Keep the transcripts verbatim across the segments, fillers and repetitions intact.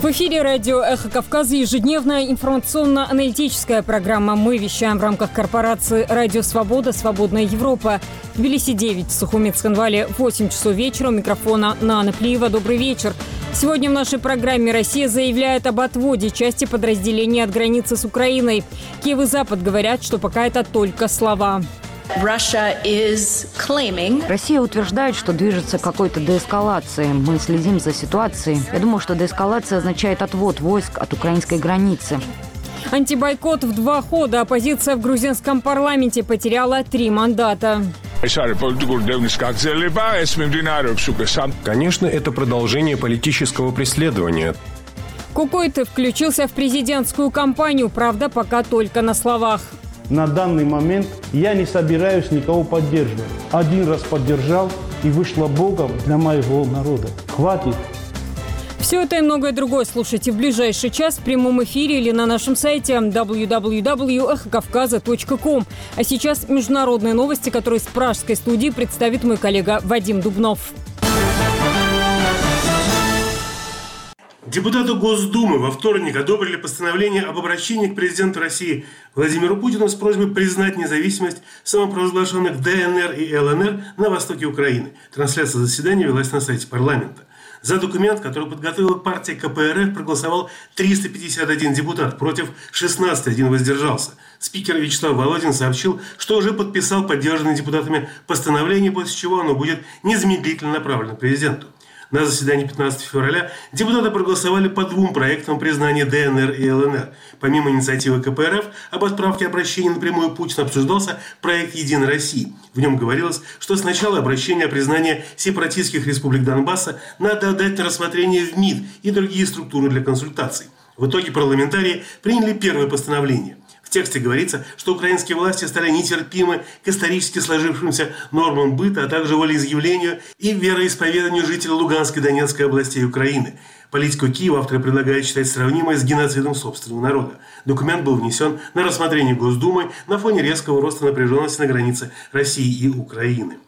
В эфире радио «Эхо Кавказа» ежедневная информационно-аналитическая программа. Мы вещаем в рамках корпорации «Радио Свобода. Свободная Европа». В Тбилиси девять, в Сухуми Цхинвале восемь часов вечера. У микрофона Нана Плиева. Добрый вечер. Сегодня в нашей программе Россия заявляет об отводе части подразделений от границы с Украиной. Киев и Запад говорят, что пока это только слова. Россия утверждает, что движется к какой-то деэскалации. Мы следим за ситуацией. Я думаю, что деэскалация означает отвод войск от украинской границы. Антибойкот в два хода. Оппозиция в грузинском парламенте потеряла три мандата. Конечно, это продолжение политического преследования. Кукуйты включился в президентскую кампанию, правда, пока только на словах. На данный момент я не собираюсь никого поддерживать. Один раз поддержал, и вышло Богом для моего народа. Хватит. Все это и многое другое слушайте в ближайший час в прямом эфире или на нашем сайте дабл ю дабл ю дабл ю точка эхо кавказа точка ком. А сейчас международные новости, которые с пражской студии представит мой коллега Вадим Дубнов. Депутаты Госдумы во вторник одобрили постановление об обращении к президенту России Владимиру Путину с просьбой признать независимость самопровозглашенных ДНР и ЛНР на востоке Украины. Трансляция заседания велась на сайте парламента. За документ, который подготовила партия ка пэ эр эф, проголосовал триста пятьдесят один депутат, против шестнадцати, один воздержался. Спикер Вячеслав Володин сообщил, что уже подписал поддержанное депутатами постановление, после чего оно будет незамедлительно направлено президенту. На заседании пятнадцатого февраля депутаты проголосовали по двум проектам признания ДНР и ЛНР. Помимо инициативы ка пэ эр эф об отправке обращения напрямую Путина обсуждался проект «Единой России». В нем говорилось, что сначала обращение о признании сепаратистских республик Донбасса надо отдать на рассмотрение в МИД и другие структуры для консультаций. В итоге парламентарии приняли первое постановление. В тексте говорится, что украинские власти стали нетерпимы к исторически сложившимся нормам быта, а также волеизъявлению и вероисповеданию жителей Луганской и Донецкой областей Украины. Политику Киева авторы предлагают считать сравнимой с геноцидом собственного народа. Документ был внесен на рассмотрение Госдумой на фоне резкого роста напряженности на границе России и Украины.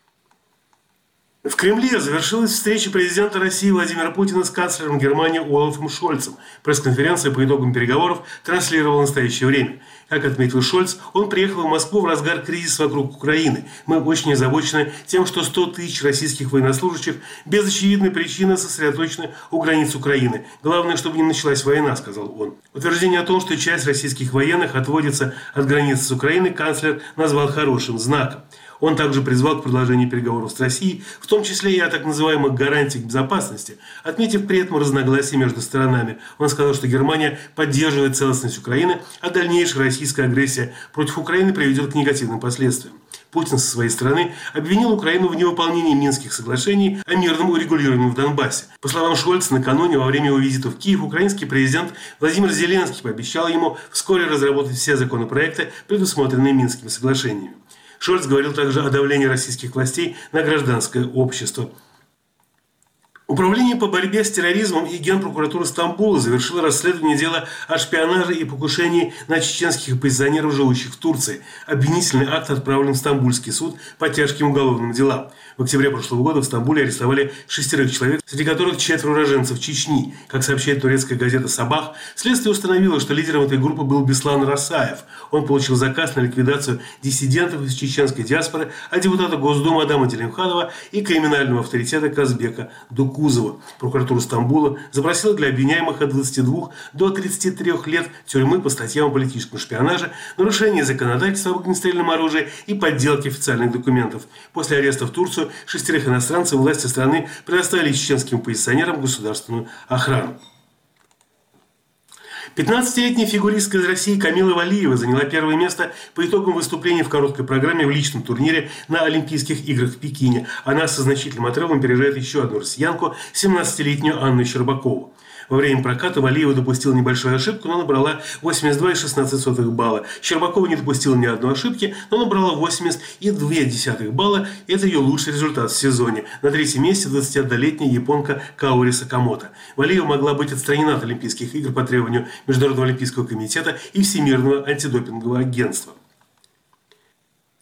В Кремле завершилась встреча президента России Владимира Путина с канцлером Германии Олафом Шольцем. Пресс-конференция по итогам переговоров транслировала в настоящее время. Как отметил Шольц, он приехал в Москву в разгар кризиса вокруг Украины. Мы очень озабочены тем, что сто тысяч российских военнослужащих без очевидной причины сосредоточены у границ Украины. Главное, чтобы не началась война, сказал он. Утверждение о том, что часть российских военных отводится от границы с Украиной, канцлер назвал хорошим знаком. Он также призвал к продолжению переговоров с Россией, в том числе и о так называемых гарантиях безопасности, отметив при этом разногласия между сторонами. Он сказал, что Германия поддерживает целостность Украины, а дальнейшая российская агрессия против Украины приведет к негативным последствиям. Путин со своей стороны обвинил Украину в невыполнении Минских соглашений о мирном урегулировании в Донбассе. По словам Шольца, накануне во время его визита в Киев украинский президент Владимир Зеленский пообещал ему вскоре разработать все законопроекты, предусмотренные Минскими соглашениями. Шольц говорил также о давлении российских властей на гражданское общество. Управление по борьбе с терроризмом и Генпрокуратура Стамбула завершило расследование дела о шпионаже и покушении на чеченских оппозиционеров, живущих в Турции. Обвинительный акт отправлен в Стамбульский суд по тяжким уголовным делам. В октябре прошлого года в Стамбуле арестовали шестерых человек, среди которых четверо уроженцев Чечни. Как сообщает турецкая газета «Сабах», следствие установило, что лидером этой группы был Беслан Расаев. Он получил заказ на ликвидацию диссидентов из чеченской диаспоры от депутата Госдумы Адама Делимханова и криминального авторитета Казбека Дукузова. Прокуратура Стамбула запросила для обвиняемых от двадцати двух до тридцати трёх лет тюрьмы по статьям о политическом шпионаже, нарушении законодательства об огнестрельном оружии и подделке официальных документов. После ареста в Турцию шестерых иностранцев власти страны предоставили чеченским оппозиционерам государственную охрану. пятнадцатилетняя фигуристка из России Камила Валиева заняла первое место по итогам выступления в короткой программе в личном турнире на Олимпийских играх в Пекине. Она со значительным отрывом опережает еще одну россиянку, семнадцатилетнюю Анну Щербакову. Во время проката Валиева допустила небольшую ошибку, но набрала восемьдесят два и шестнадцать сотых балла. Щербакова не допустила ни одной ошибки, но набрала восемьдесят и две десятых балла. Это ее лучший результат в сезоне. На третьем месте двадцатиоднолетняя японка Каори Сакамото. Валиева могла быть отстранена от Олимпийских игр по требованию Международного олимпийского комитета и Всемирного антидопингового агентства.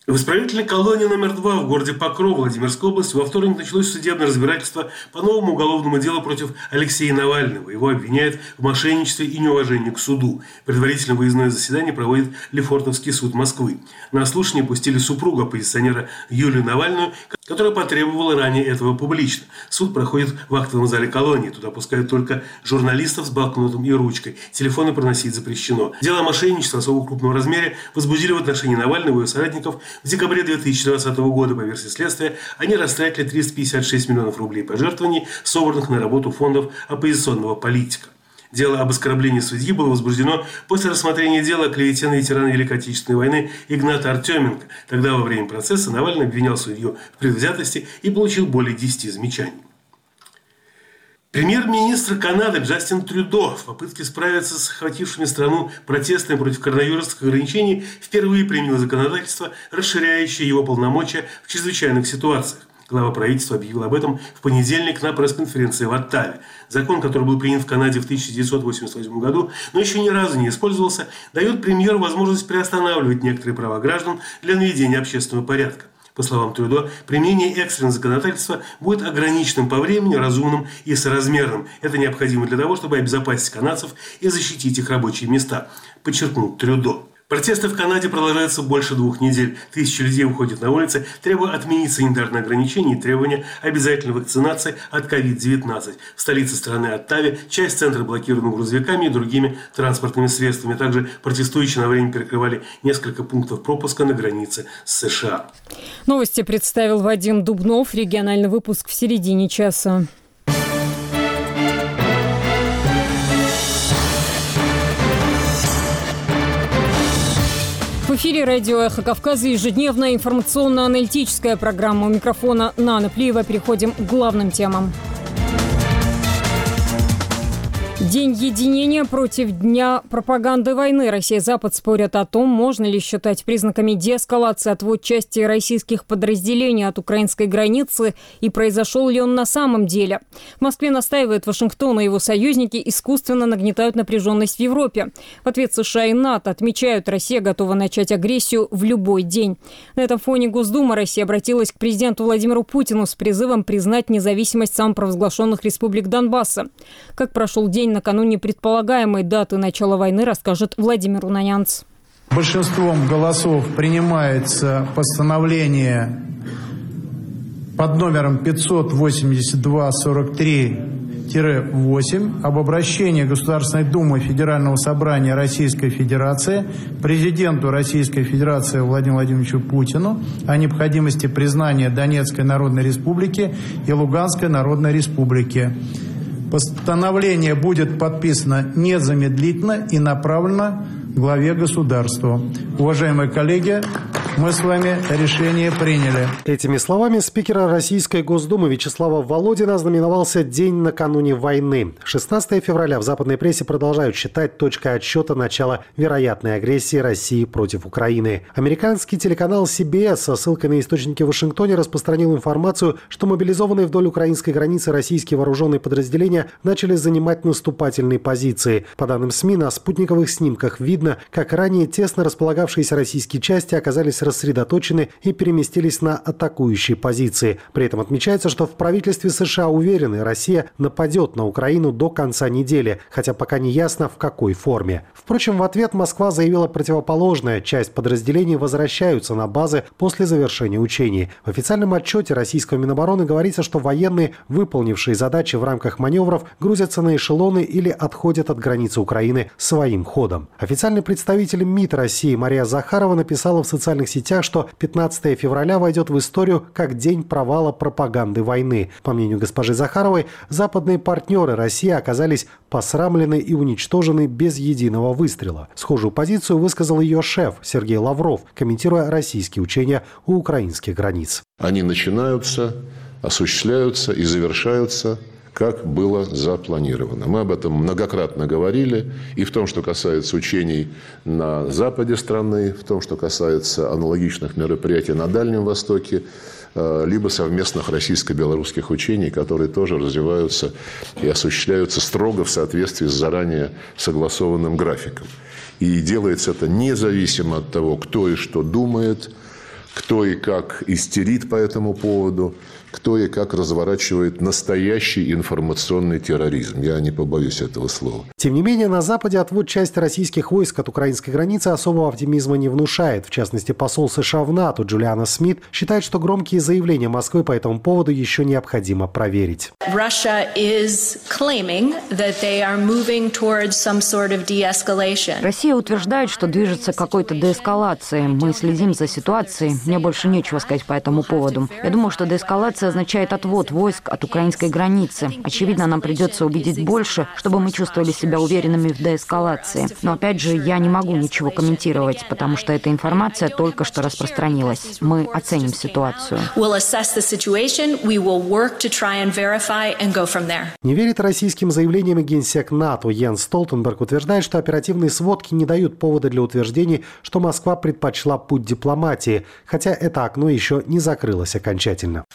В исправительной колонии номер два в городе Покров Владимирской области во вторник началось судебное разбирательство по новому уголовному делу против Алексея Навального. Его обвиняют в мошенничестве и неуважении к суду. Предварительно выездное заседание проводит Лефортовский суд Москвы. На слушание пустили супругу оппозиционера Юлию Навальную, которая потребовала ранее этого публично. Суд проходит в актовом зале колонии. Туда пускают только журналистов с блокнотом и ручкой. Телефоны проносить запрещено. Дело о мошенничестве особо крупного размера возбудили в отношении Навального и его соратников. В декабре две тысячи двадцатого года, по версии следствия, они растратили триста пятьдесят шесть миллионов рублей пожертвований, собранных на работу фондов оппозиционного политика. Дело об оскорблении судьи было возбуждено после рассмотрения дела о клевете на ветерана Великой Отечественной войны Игната Артеменко. Тогда во время процесса Навальный обвинял судью в предвзятости и получил более десяти замечаний. Премьер-министр Канады Джастин Трюдо в попытке справиться с охватившими страну протестами против коронавирусных ограничений впервые принял законодательство, расширяющее его полномочия в чрезвычайных ситуациях. Глава правительства объявил об этом в понедельник на пресс-конференции в Оттаве. Закон, который был принят в Канаде в тысяча девятьсот восемьдесят восьмом году, но еще ни разу не использовался, дает премьеру возможность приостанавливать некоторые права граждан для наведения общественного порядка. По словам Трюдо, применение экстренного законодательства будет ограниченным по времени, разумным и соразмерным. Это необходимо для того, чтобы обезопасить канадцев и защитить их рабочие места, подчеркнул Трюдо. Протесты в Канаде продолжаются больше двух недель. Тысячи людей выходят на улицы, требуя отменить санитарные ограничения и требования обязательной вакцинации от ковид девятнадцать. В столице страны Оттаве часть центра блокирована грузовиками и другими транспортными средствами. Также протестующие на время перекрывали несколько пунктов пропуска на границе с США. Новости представил Вадим Дубнов. Региональный выпуск в середине часа. В эфире радио «Эхо Кавказа» ежедневная информационно-аналитическая программа. У микрофона Нана Плиева. Переходим к главным темам. День единения против Дня пропаганды войны. Россия и Запад спорят о том, можно ли считать признаками деэскалации отвод части российских подразделений от украинской границы и произошел ли он на самом деле. В Москве настаивает Вашингтон, и его союзники искусственно нагнетают напряженность в Европе. В ответ США и НАТО отмечают, Россия готова начать агрессию в любой день. На этом фоне Госдума России обратилась к президенту Владимиру Путину с призывом признать независимость самопровозглашенных республик Донбасса. Как прошел день накануне предполагаемой даты начала войны, расскажет Владимир Унанянц. Большинством голосов принимается постановление под номером пятьсот восемьдесят два сорок три восемь об обращении Государственной Думы Федерального собрания Российской Федерации президенту Российской Федерации Владимиру Владимировичу Путину о необходимости признания Донецкой Народной Республики и Луганской Народной Республики. Постановление будет подписано незамедлительно и направлено главе государства. Уважаемые коллеги, мы с вами решение приняли. Этими словами спикера Российской Госдумы Вячеслава Володина ознаменовался день накануне войны. шестнадцатого февраля в западной прессе продолжают считать точкой отсчета начала вероятной агрессии России против Украины. Американский телеканал си би эс со ссылкой на источники в Вашингтоне распространил информацию, что мобилизованные вдоль украинской границы российские вооруженные подразделения начали занимать наступательные позиции. По данным СМИ, на спутниковых снимках видно, как ранее тесно располагавшиеся российские части оказались рассредоточены и переместились на атакующие позиции. При этом отмечается, что в правительстве США уверены, Россия нападет на Украину до конца недели, хотя пока не ясно, в какой форме. Впрочем, в ответ Москва заявила противоположное. Часть подразделений возвращаются на базы после завершения учений. В официальном отчете российского Минобороны говорится, что военные, выполнившие задачи в рамках маневров, грузятся на эшелоны или отходят от границы Украины своим ходом. Официальный представитель МИД России Мария Захарова написала в социальных сетях, что пятнадцатого февраля войдет в историю как день провала пропаганды войны. По мнению госпожи Захаровой, западные партнеры России оказались посрамлены и уничтожены без единого выстрела. Схожую позицию высказал ее шеф Сергей Лавров, комментируя российские учения у украинских границ. Они начинаются, осуществляются и завершаются, как было запланировано. Мы об этом многократно говорили, и в том, что касается учений на западе страны, в том, что касается аналогичных мероприятий на Дальнем Востоке, либо совместных российско-белорусских учений, которые тоже развиваются и осуществляются строго в соответствии с заранее согласованным графиком. И делается это независимо от того, кто и что думает, кто и как истерит по этому поводу, кто и как разворачивает настоящий информационный терроризм. Я не побоюсь этого слова. Тем не менее, на Западе отвод части российских войск от украинской границы особого оптимизма не внушает. В частности, посол США в НАТО Джулиана Смит считает, что громкие заявления Москвы по этому поводу еще необходимо проверить. Россия утверждает, что движется к какой-то деэскалации. Мы следим за ситуацией. Мне больше нечего сказать по этому поводу. Я думаю, что деэскалация означает отвод войск от украинской границы. Очевидно, нам придется увидеть больше, чтобы мы чувствовали себя уверенными в деэскалации. Но опять же, я не могу ничего комментировать, потому что эта информация только что распространилась. Мы оценим ситуацию. Не верит российским заявлениям генсек НАТО Йенс Столтенберг утверждает, что оперативные сводки не дают повода для утверждений, что Москва предпочла путь дипломатии, хотя это окно еще не закрылось окончательно.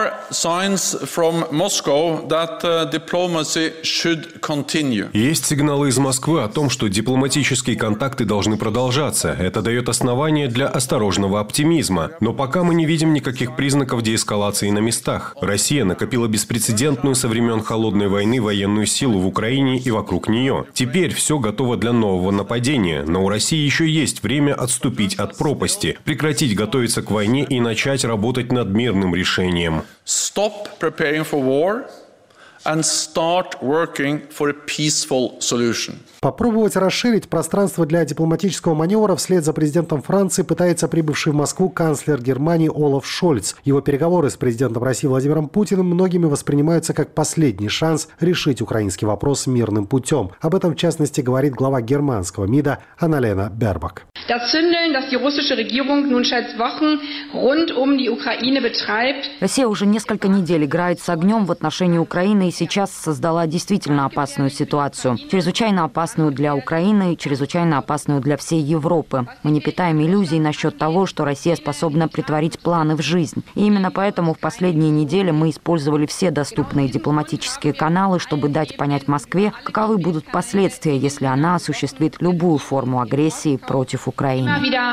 Есть сигналы из Москвы о том, что дипломатические контакты должны продолжаться. Это дает основание для осторожного оптимизма. Но пока мы не видим никаких признаков деэскалации на местах. Россия накопила беспрецедентную со времен Холодной войны военную силу в Украине и вокруг нее. Теперь все готово для нового нападения. Но у России еще есть время отступить от пропасти, прекратить готовиться к войне и начать работать над мирным решением. Stop preparing for war and start working for a peaceful solution. Попробовать расширить пространство для дипломатического маневра вслед за президентом Франции пытается прибывший в Москву канцлер Германии Олаф Шольц. Его переговоры с президентом России Владимиром Путиным многими воспринимаются как последний шанс решить украинский вопрос мирным путем. Об этом, в частности, говорит глава германского МИДа Анналена Бербак. Россия уже несколько недель играет с огнем в отношении Украины и сейчас создала действительно опасную ситуацию. Чрезвычайно опасную для Украины и чрезвычайно опасную для всей Европы. Мы не питаем иллюзий насчет того, что Россия способна претворить планы в жизнь. И именно поэтому в последние недели мы использовали все доступные дипломатические каналы, чтобы дать понять Москве, каковы будут последствия, если она осуществит любую форму агрессии против Украины.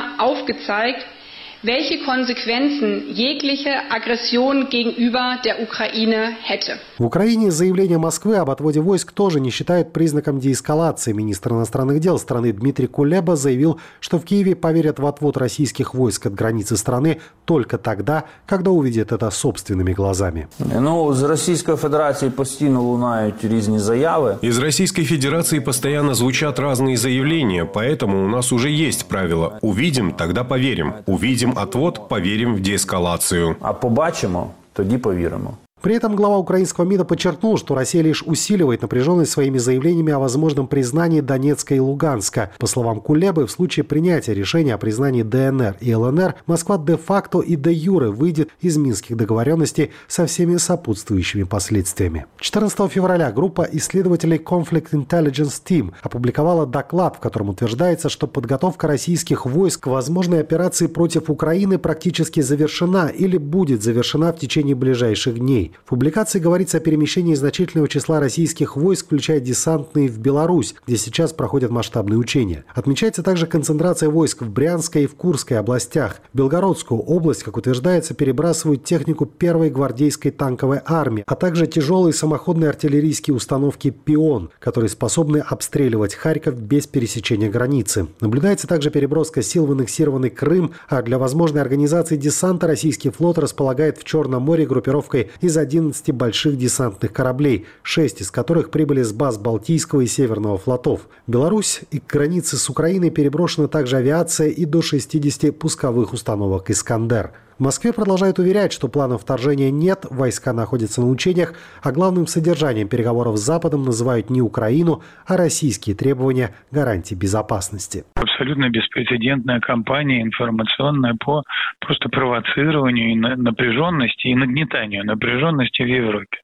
welche Konsequenzen jegliche Aggression gegenüber der Ukraine hätte. В Украине заявление Москвы об отводе войск тоже не считают признаком деэскалации. Министр иностранных дел страны Дмитрий Кулеба заявил, что в Киеве поверят в отвод российских войск от границы страны только тогда, когда увидят это собственными глазами. Ну, з Російської Федерації постійно лунають різні заяви. Из Российской Федерации постоянно звучат разные заявления, поэтому у нас уже есть правило. Увидим, тогда поверим. Увидим отвод, поверим в деэскалацию. А побачимо, тоді повіримо. При этом глава украинского МИДа подчеркнул, что Россия лишь усиливает напряженность своими заявлениями о возможном признании Донецка и Луганска. По словам Кулебы, в случае принятия решения о признании ДНР и ЛНР, Москва де-факто и де-юре выйдет из минских договоренностей со всеми сопутствующими последствиями. четырнадцатого февраля группа исследователей Conflict Intelligence Team опубликовала доклад, в котором утверждается, что подготовка российских войск к возможной операции против Украины практически завершена или будет завершена в течение ближайших дней. В публикации говорится о перемещении значительного числа российских войск, включая десантные в Беларусь, где сейчас проходят масштабные учения. Отмечается также концентрация войск в Брянской и в Курской областях. В Белгородскую область, как утверждается, перебрасывают технику первой гвардейской танковой армии, а также тяжелые самоходные артиллерийские установки «Пион», которые способны обстреливать Харьков без пересечения границы. Наблюдается также переброска сил в аннексированный Крым, а для возможной организации десанта российский флот располагает в Черном море группировкой из одиннадцати больших десантных кораблей, шесть из которых прибыли с баз Балтийского и Северного флотов. В Беларусь и к границе с Украиной переброшена также авиация и до шестидесяти пусковых установок «Искандер». В Москве продолжают уверять, что планов вторжения нет, войска находятся на учениях, а главным содержанием переговоров с Западом называют не Украину, а российские требования гарантий безопасности. Абсолютно беспрецедентная кампания информационная по просто провоцированию напряженности и нагнетанию напряженности в Европе.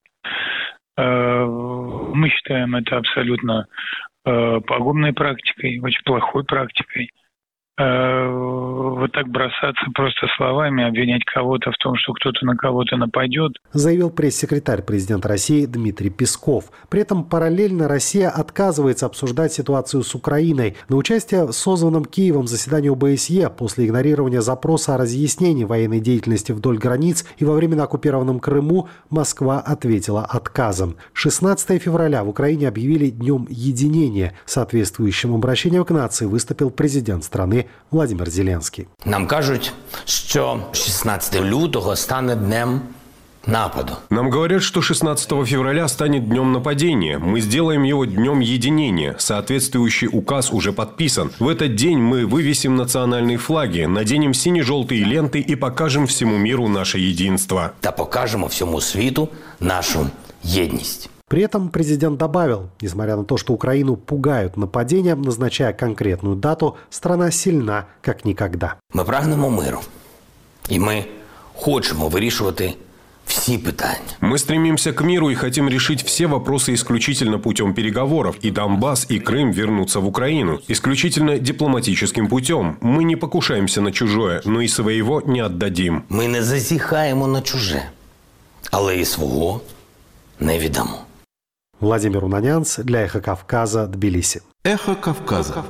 Мы считаем это абсолютно пагубной практикой, очень плохой практикой. э, вот так бросаться просто словами, обвинять кого-то в том, что кто-то на кого-то нападет. Заявил пресс-секретарь президента России Дмитрий Песков. При этом параллельно Россия отказывается обсуждать ситуацию с Украиной. На участие в созванном Киевом заседании о бэ эс е после игнорирования запроса о разъяснении военной деятельности вдоль границ и во время на оккупированном Крыму Москва ответила отказом. шестнадцатого февраля в Украине объявили Днем единения. Соответствующим обращением к нации выступил президент страны Владимир Зеленский. Нам кажуть, що шістнадцятого лютого стане днем нападу. Нам говорят, что шестнадцатого февраля станет днем нападения. Мы сделаем его днем единения. Соответствующий указ уже подписан. В этот день мы вывесим национальные флаги, наденем сине-желтые ленты и покажем всему миру наше единство. Та покажемо всьому світу нашу єдність. При этом президент добавил, несмотря на то, что Украину пугают нападением, назначая конкретную дату, страна сильна, как никогда. Ми прагнемо миру. І ми хочемо вирішувати все питания. Мы стремимся к миру и хотим решить все вопросы исключительно путем переговоров. И Донбасс, и Крым вернутся в Украину. Исключительно дипломатическим путем. Мы не покушаемся на чужое, но и своего не отдадим. Мы не зазіхаємо на чуже, але і свого не віддамо. Владимир Унанянц для «Эхо Кавказа», Тбилиси. «Эхо Кавказа».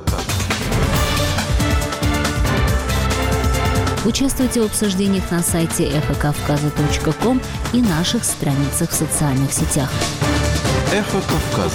Участвуйте в обсуждениях на сайте эхо кавказа точка ком и наших страницах в социальных сетях. «Эхо Кавказа».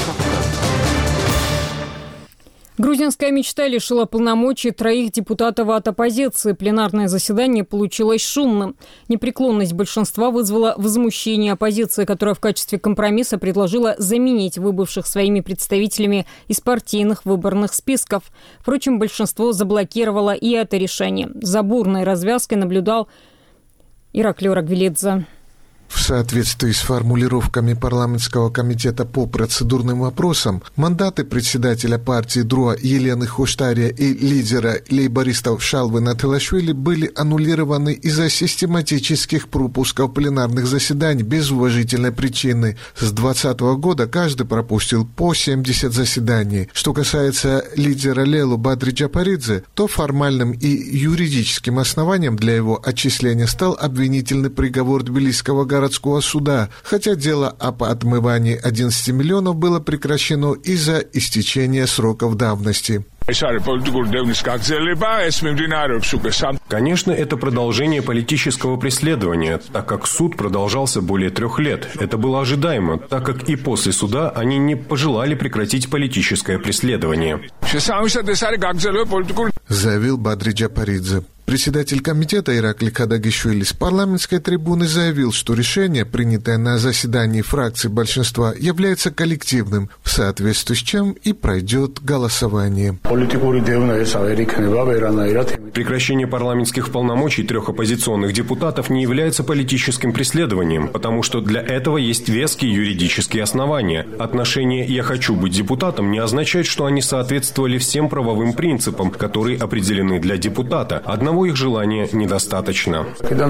Грузинская мечта лишила полномочий троих депутатов от оппозиции. Пленарное заседание получилось шумным. Непреклонность большинства вызвала возмущение оппозиции, которая в качестве компромисса предложила заменить выбывших своими представителями из партийных выборных списков. Впрочем, большинство заблокировало и это решение. За бурной развязкой наблюдал Ираклий Рагвелидзе. В соответствии с формулировками парламентского комитета по процедурным вопросам, мандаты председателя партии ДРУА Елены Хоштария и лидера лейбористов Шалвы Натылашвили были аннулированы из-за систематических пропусков пленарных заседаний без уважительной причины. С двадцатого года каждый пропустил по семьдесят заседаний. Что касается лидера Лелу Бадри Джапаридзе, то формальным и юридическим основанием для его отчисления стал обвинительный приговор Тбилисского города городского суда, хотя дело об отмывании одиннадцати миллионов было прекращено из-за истечения сроков давности. Конечно, это продолжение политического преследования, так как суд продолжался более трех лет. Это было ожидаемо, так как и после суда они не пожелали прекратить политическое преследование. Заявил Бадри Джапаридзе. Председатель комитета Ираклий Кадагишвили с парламентской трибуны заявил, что решение, принятое на заседании фракции большинства, является коллективным, в соответствии с чем и пройдет голосование. Прекращение парламентских полномочий трех оппозиционных депутатов не является политическим преследованием, потому что для этого есть веские юридические основания. Отношение «я хочу быть депутатом» не означает, что они соответствовали всем правовым принципам, которые определены для депутата. Одного их желания недостаточно.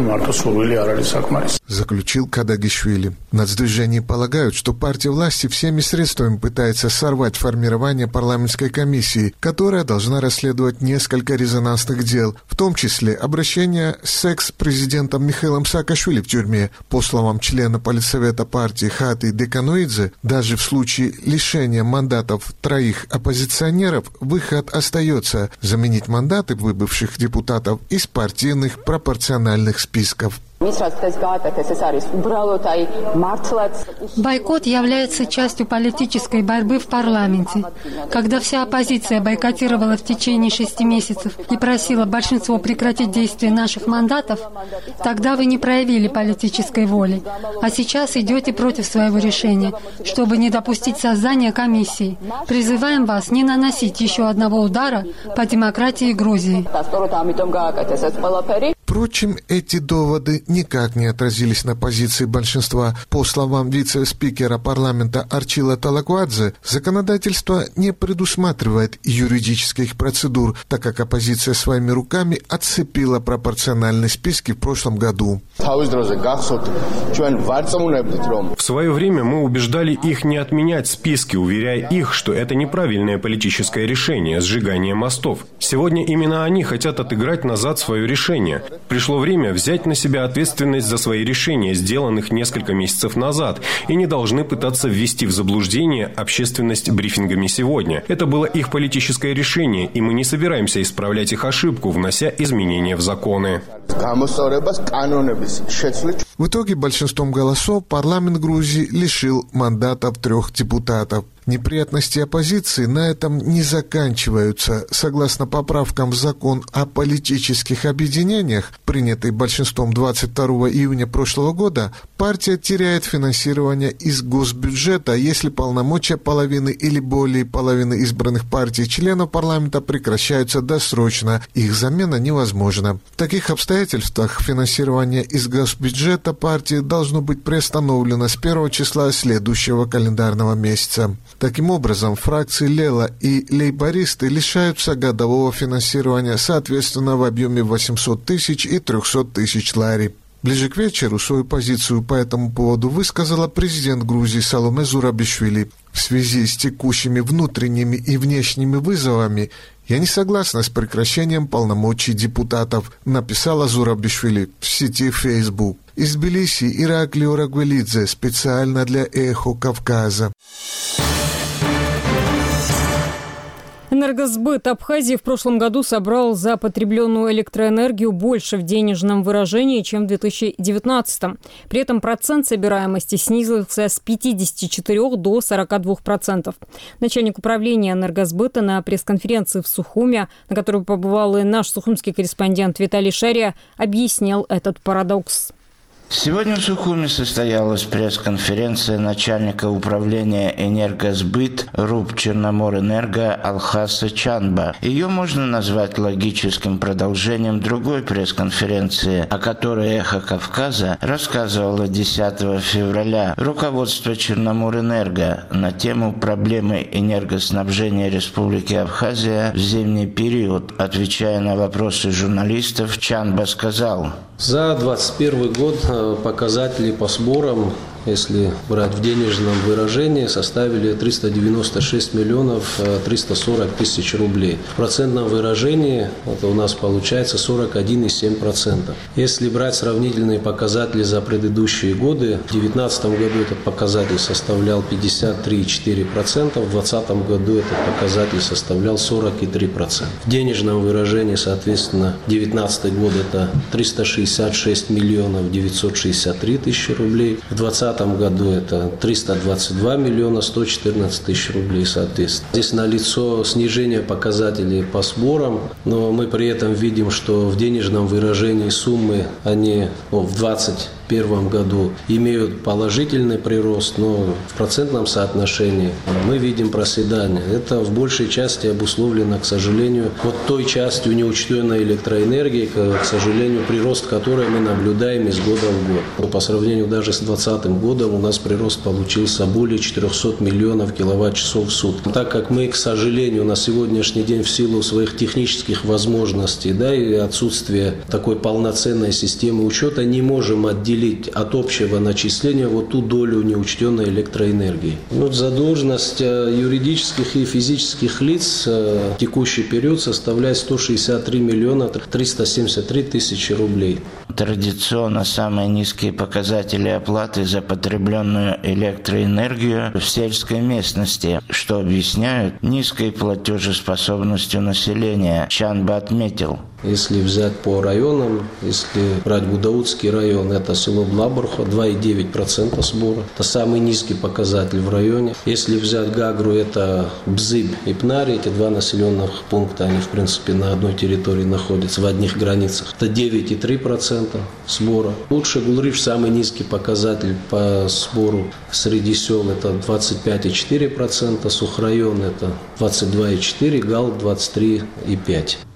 Заключил Кадагишвили. Нацдвижение полагают, что партия власти всеми средствами пытается сорвать формирование парламентской комиссии, которая должна расследовать несколько резонансных дел, в том числе обращение с экс-президентом Михаилом Саакашвили в тюрьме. По словам члена политсовета партии Хаты Декануидзе, даже в случае лишения мандатов троих оппозиционеров выход остается – заменить мандаты выбывших депутатов из партийных пропорциональных списков. Бойкот является частью политической борьбы в парламенте. Когда вся оппозиция бойкотировала в течение шести месяцев и просила большинство прекратить действие наших мандатов, тогда вы не проявили политической воли, а сейчас идете против своего решения, чтобы не допустить создания комиссии. Призываем вас не наносить еще одного удара по демократии Грузии. Впрочем, эти доводы никак не отразились на позиции большинства. По словам вице-спикера парламента Арчила Талакуадзе, законодательство не предусматривает юридических процедур, так как оппозиция своими руками отцепила пропорциональные списки в прошлом году. В свое время мы убеждали их не отменять списки, уверяя их, что это неправильное политическое решение – сжигание мостов. Сегодня именно они хотят отыграть назад свое решение. Пришло время взять на себя ответственность за свои решения, сделанных несколько месяцев назад, и не должны пытаться ввести в заблуждение общественность брифингами сегодня. Это было их политическое решение, и мы не собираемся исправлять их ошибку, внося изменения в законы. В итоге большинством голосов парламент Грузии лишил мандатов трех депутатов. Неприятности оппозиции на этом не заканчиваются. Согласно поправкам в закон о политических объединениях, принятый большинством двадцать второго июня прошлого года, партия теряет финансирование из госбюджета, если полномочия половины или более половины избранных партий членов парламента прекращаются досрочно. Их замена невозможна. В таких обстоятельствах финансирование из госбюджета партии должно быть приостановлено с первого числа следующего календарного месяца. Таким образом, фракции Лела и лейбористы лишаются годового финансирования, соответственно, в объеме восемьсот тысяч и триста тысяч лари. Ближе к вечеру свою позицию по этому поводу высказала президент Грузии Саломе Зурабишвили. В связи с текущими внутренними и внешними вызовами я не согласна с прекращением полномочий депутатов, написала Зурабишвили в сети Facebook. Из Тбилиси Ираклий Орагвелидзе специально для «Эхо Кавказа». Энергосбыт Абхазии в прошлом году собрал за потребленную электроэнергию больше в денежном выражении, чем в две тысячи девятнадцатом. При этом процент собираемости снизился с пятидесяти четырёх до сорока двух процентов. Начальник управления энергосбыта на пресс-конференции в Сухуме, на которой побывал и наш сухумский корреспондент Виталий Шария, объяснил этот парадокс. Сегодня в Сухуме состоялась пресс-конференция начальника управления «Энергосбыт» РУП «Черноморэнерго» Алхаса Чанба. Ее можно назвать логическим продолжением другой пресс-конференции, о которой «Эхо Кавказа» рассказывало десятого февраля. Руководство «Черноморэнерго» на тему проблемы энергоснабжения Республики Абхазия в зимний период. Отвечая на вопросы журналистов, Чанба сказал: За двадцать первый год показатели по сборам, если брать в денежном выражении, составили триста девяносто шесть миллионов триста сорок тысяч рублей. В процентном выражении это у нас получается сорок один и семь десятых процента. Если брать сравнительные показатели за предыдущие годы, в две тысячи девятнадцатом году этот показатель составлял пятьдесят три и четыре десятых процента, в две тысячи двадцатом году этот показатель составлял сорок и три процента. В денежном выражении, соответственно, две тысячи девятнадцатый год это триста шестьдесят шесть миллионов девятьсот шестьдесят три тысячи рублей, в двадцатом году это триста двадцать два миллиона сто четырнадцать тысяч рублей, соответственно. Здесь налицо снижение показателей по сборам, но мы при этом видим, что в денежном выражении суммы, они ну, в двадцать первом году имеют положительный прирост, но в процентном соотношении мы видим проседание. Это в большей части обусловлено, к сожалению, вот той частью неучтенной электроэнергии, к сожалению, прирост которой мы наблюдаем из года в год. Но по сравнению даже с двадцатым годом у нас прирост получился более четырехсот миллионов киловатт-часов в сутки. Так как мы, к сожалению, на сегодняшний день в силу своих технических возможностей, да, и отсутствия такой полноценной системы учета не можем отделить от общего начисления вот ту долю неучтенной электроэнергии. Вот задолженность юридических и физических лиц в текущий период составляет сто шестьдесят три миллиона триста семьдесят три тысячи рублей. Традиционно самые низкие показатели оплаты за потребленную электроэнергию в сельской местности, что объясняют низкой платежеспособностью населения. Чанба отметил: если взять по районам, если брать Гудаутский район, это село Блабурха, два и девять десятых процента сбора. Это самый низкий показатель в районе. Если взять Гагру, это Бзыб и Пнари, эти два населенных пункта, они в принципе на одной территории находятся, в одних границах. Это девять и три десятых процента сбора. Лучше Гулриш, самый низкий показатель по сбору среди сел, это двадцать пять и четыре десятых процента, Сухрайон это двадцать два и четыре десятых процента, Гал двадцать три и пять десятых процента.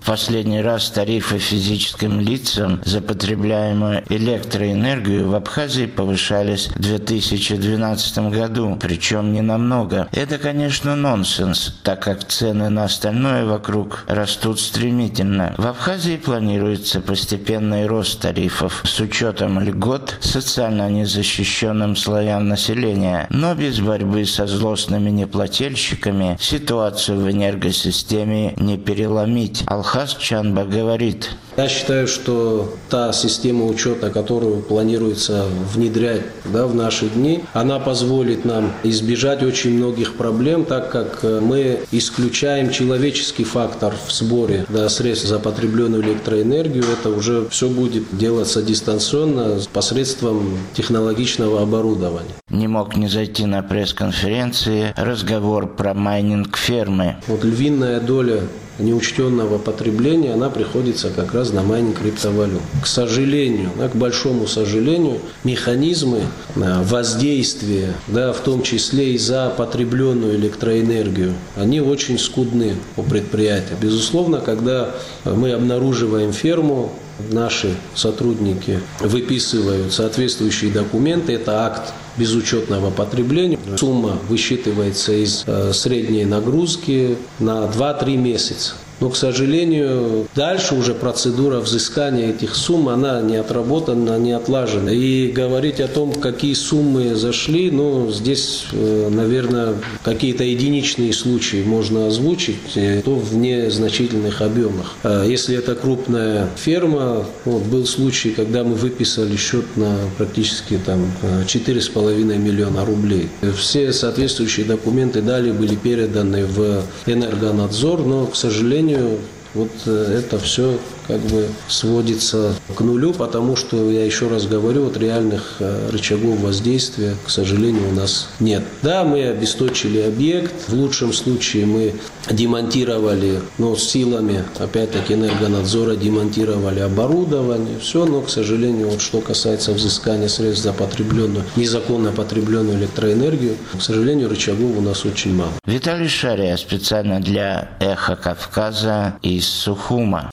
В последний раз тарифы физическим лицам за потребляемую электроэнергию в Абхазии повышались в две тысячи двенадцатом году, причем не намного. Это, конечно, нонсенс, так как цены на остальное вокруг растут стремительно. В Абхазии планируется постепенный рост тарифов с учетом льгот социально незащищенным слоям населения, но без борьбы со злостными неплательщиками ситуацию в энергосистеме не переломить. Алхас Чанба говорит: я считаю, что та система учета, которую планируется внедрять да, в наши дни, она позволит нам избежать очень многих проблем, так как мы исключаем человеческий фактор в сборе да, средств за потребленную электроэнергию. Это уже все будет делаться дистанционно посредством технологичного оборудования. Не мог не зайти на пресс-конференции разговор про майнинг фермы. Вот львиная доля неучтенного потребления, она приходится как раз на майнинг криптовалют. К сожалению, да, к большому сожалению, механизмы воздействия, да, в том числе и за потребленную электроэнергию, они очень скудны у предприятия. Безусловно, когда мы обнаруживаем ферму, наши сотрудники выписывают соответствующие документы, это акт безучетного потребления. Сумма высчитывается из э, средней нагрузки на два-три месяца. Но, к сожалению, дальше уже процедура взыскания этих сумм, она не отработана, не отлажена. И говорить о том, какие суммы зашли, ну, здесь, наверное, какие-то единичные случаи можно озвучить, то в незначительных объемах. Если это крупная ферма, вот, был случай, когда мы выписали счет на практически там четыре с половиной миллиона рублей. Все соответствующие документы далее были переданы в Энергонадзор, но, к сожалению, вот это все как бы сводится к нулю, потому что, я еще раз говорю, вот реальных рычагов воздействия, к сожалению, у нас нет. Да, мы обесточили объект, в лучшем случае мы демонтировали, но силами, опять-таки, Энергонадзора демонтировали оборудование, все, но, к сожалению, вот что касается взыскания средств за потребленную, незаконно потребленную электроэнергию, к сожалению, рычагов у нас очень мало. Виталий Шария специально для «Эхо Кавказа» из Сухума.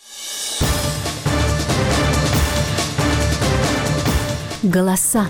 Голоса.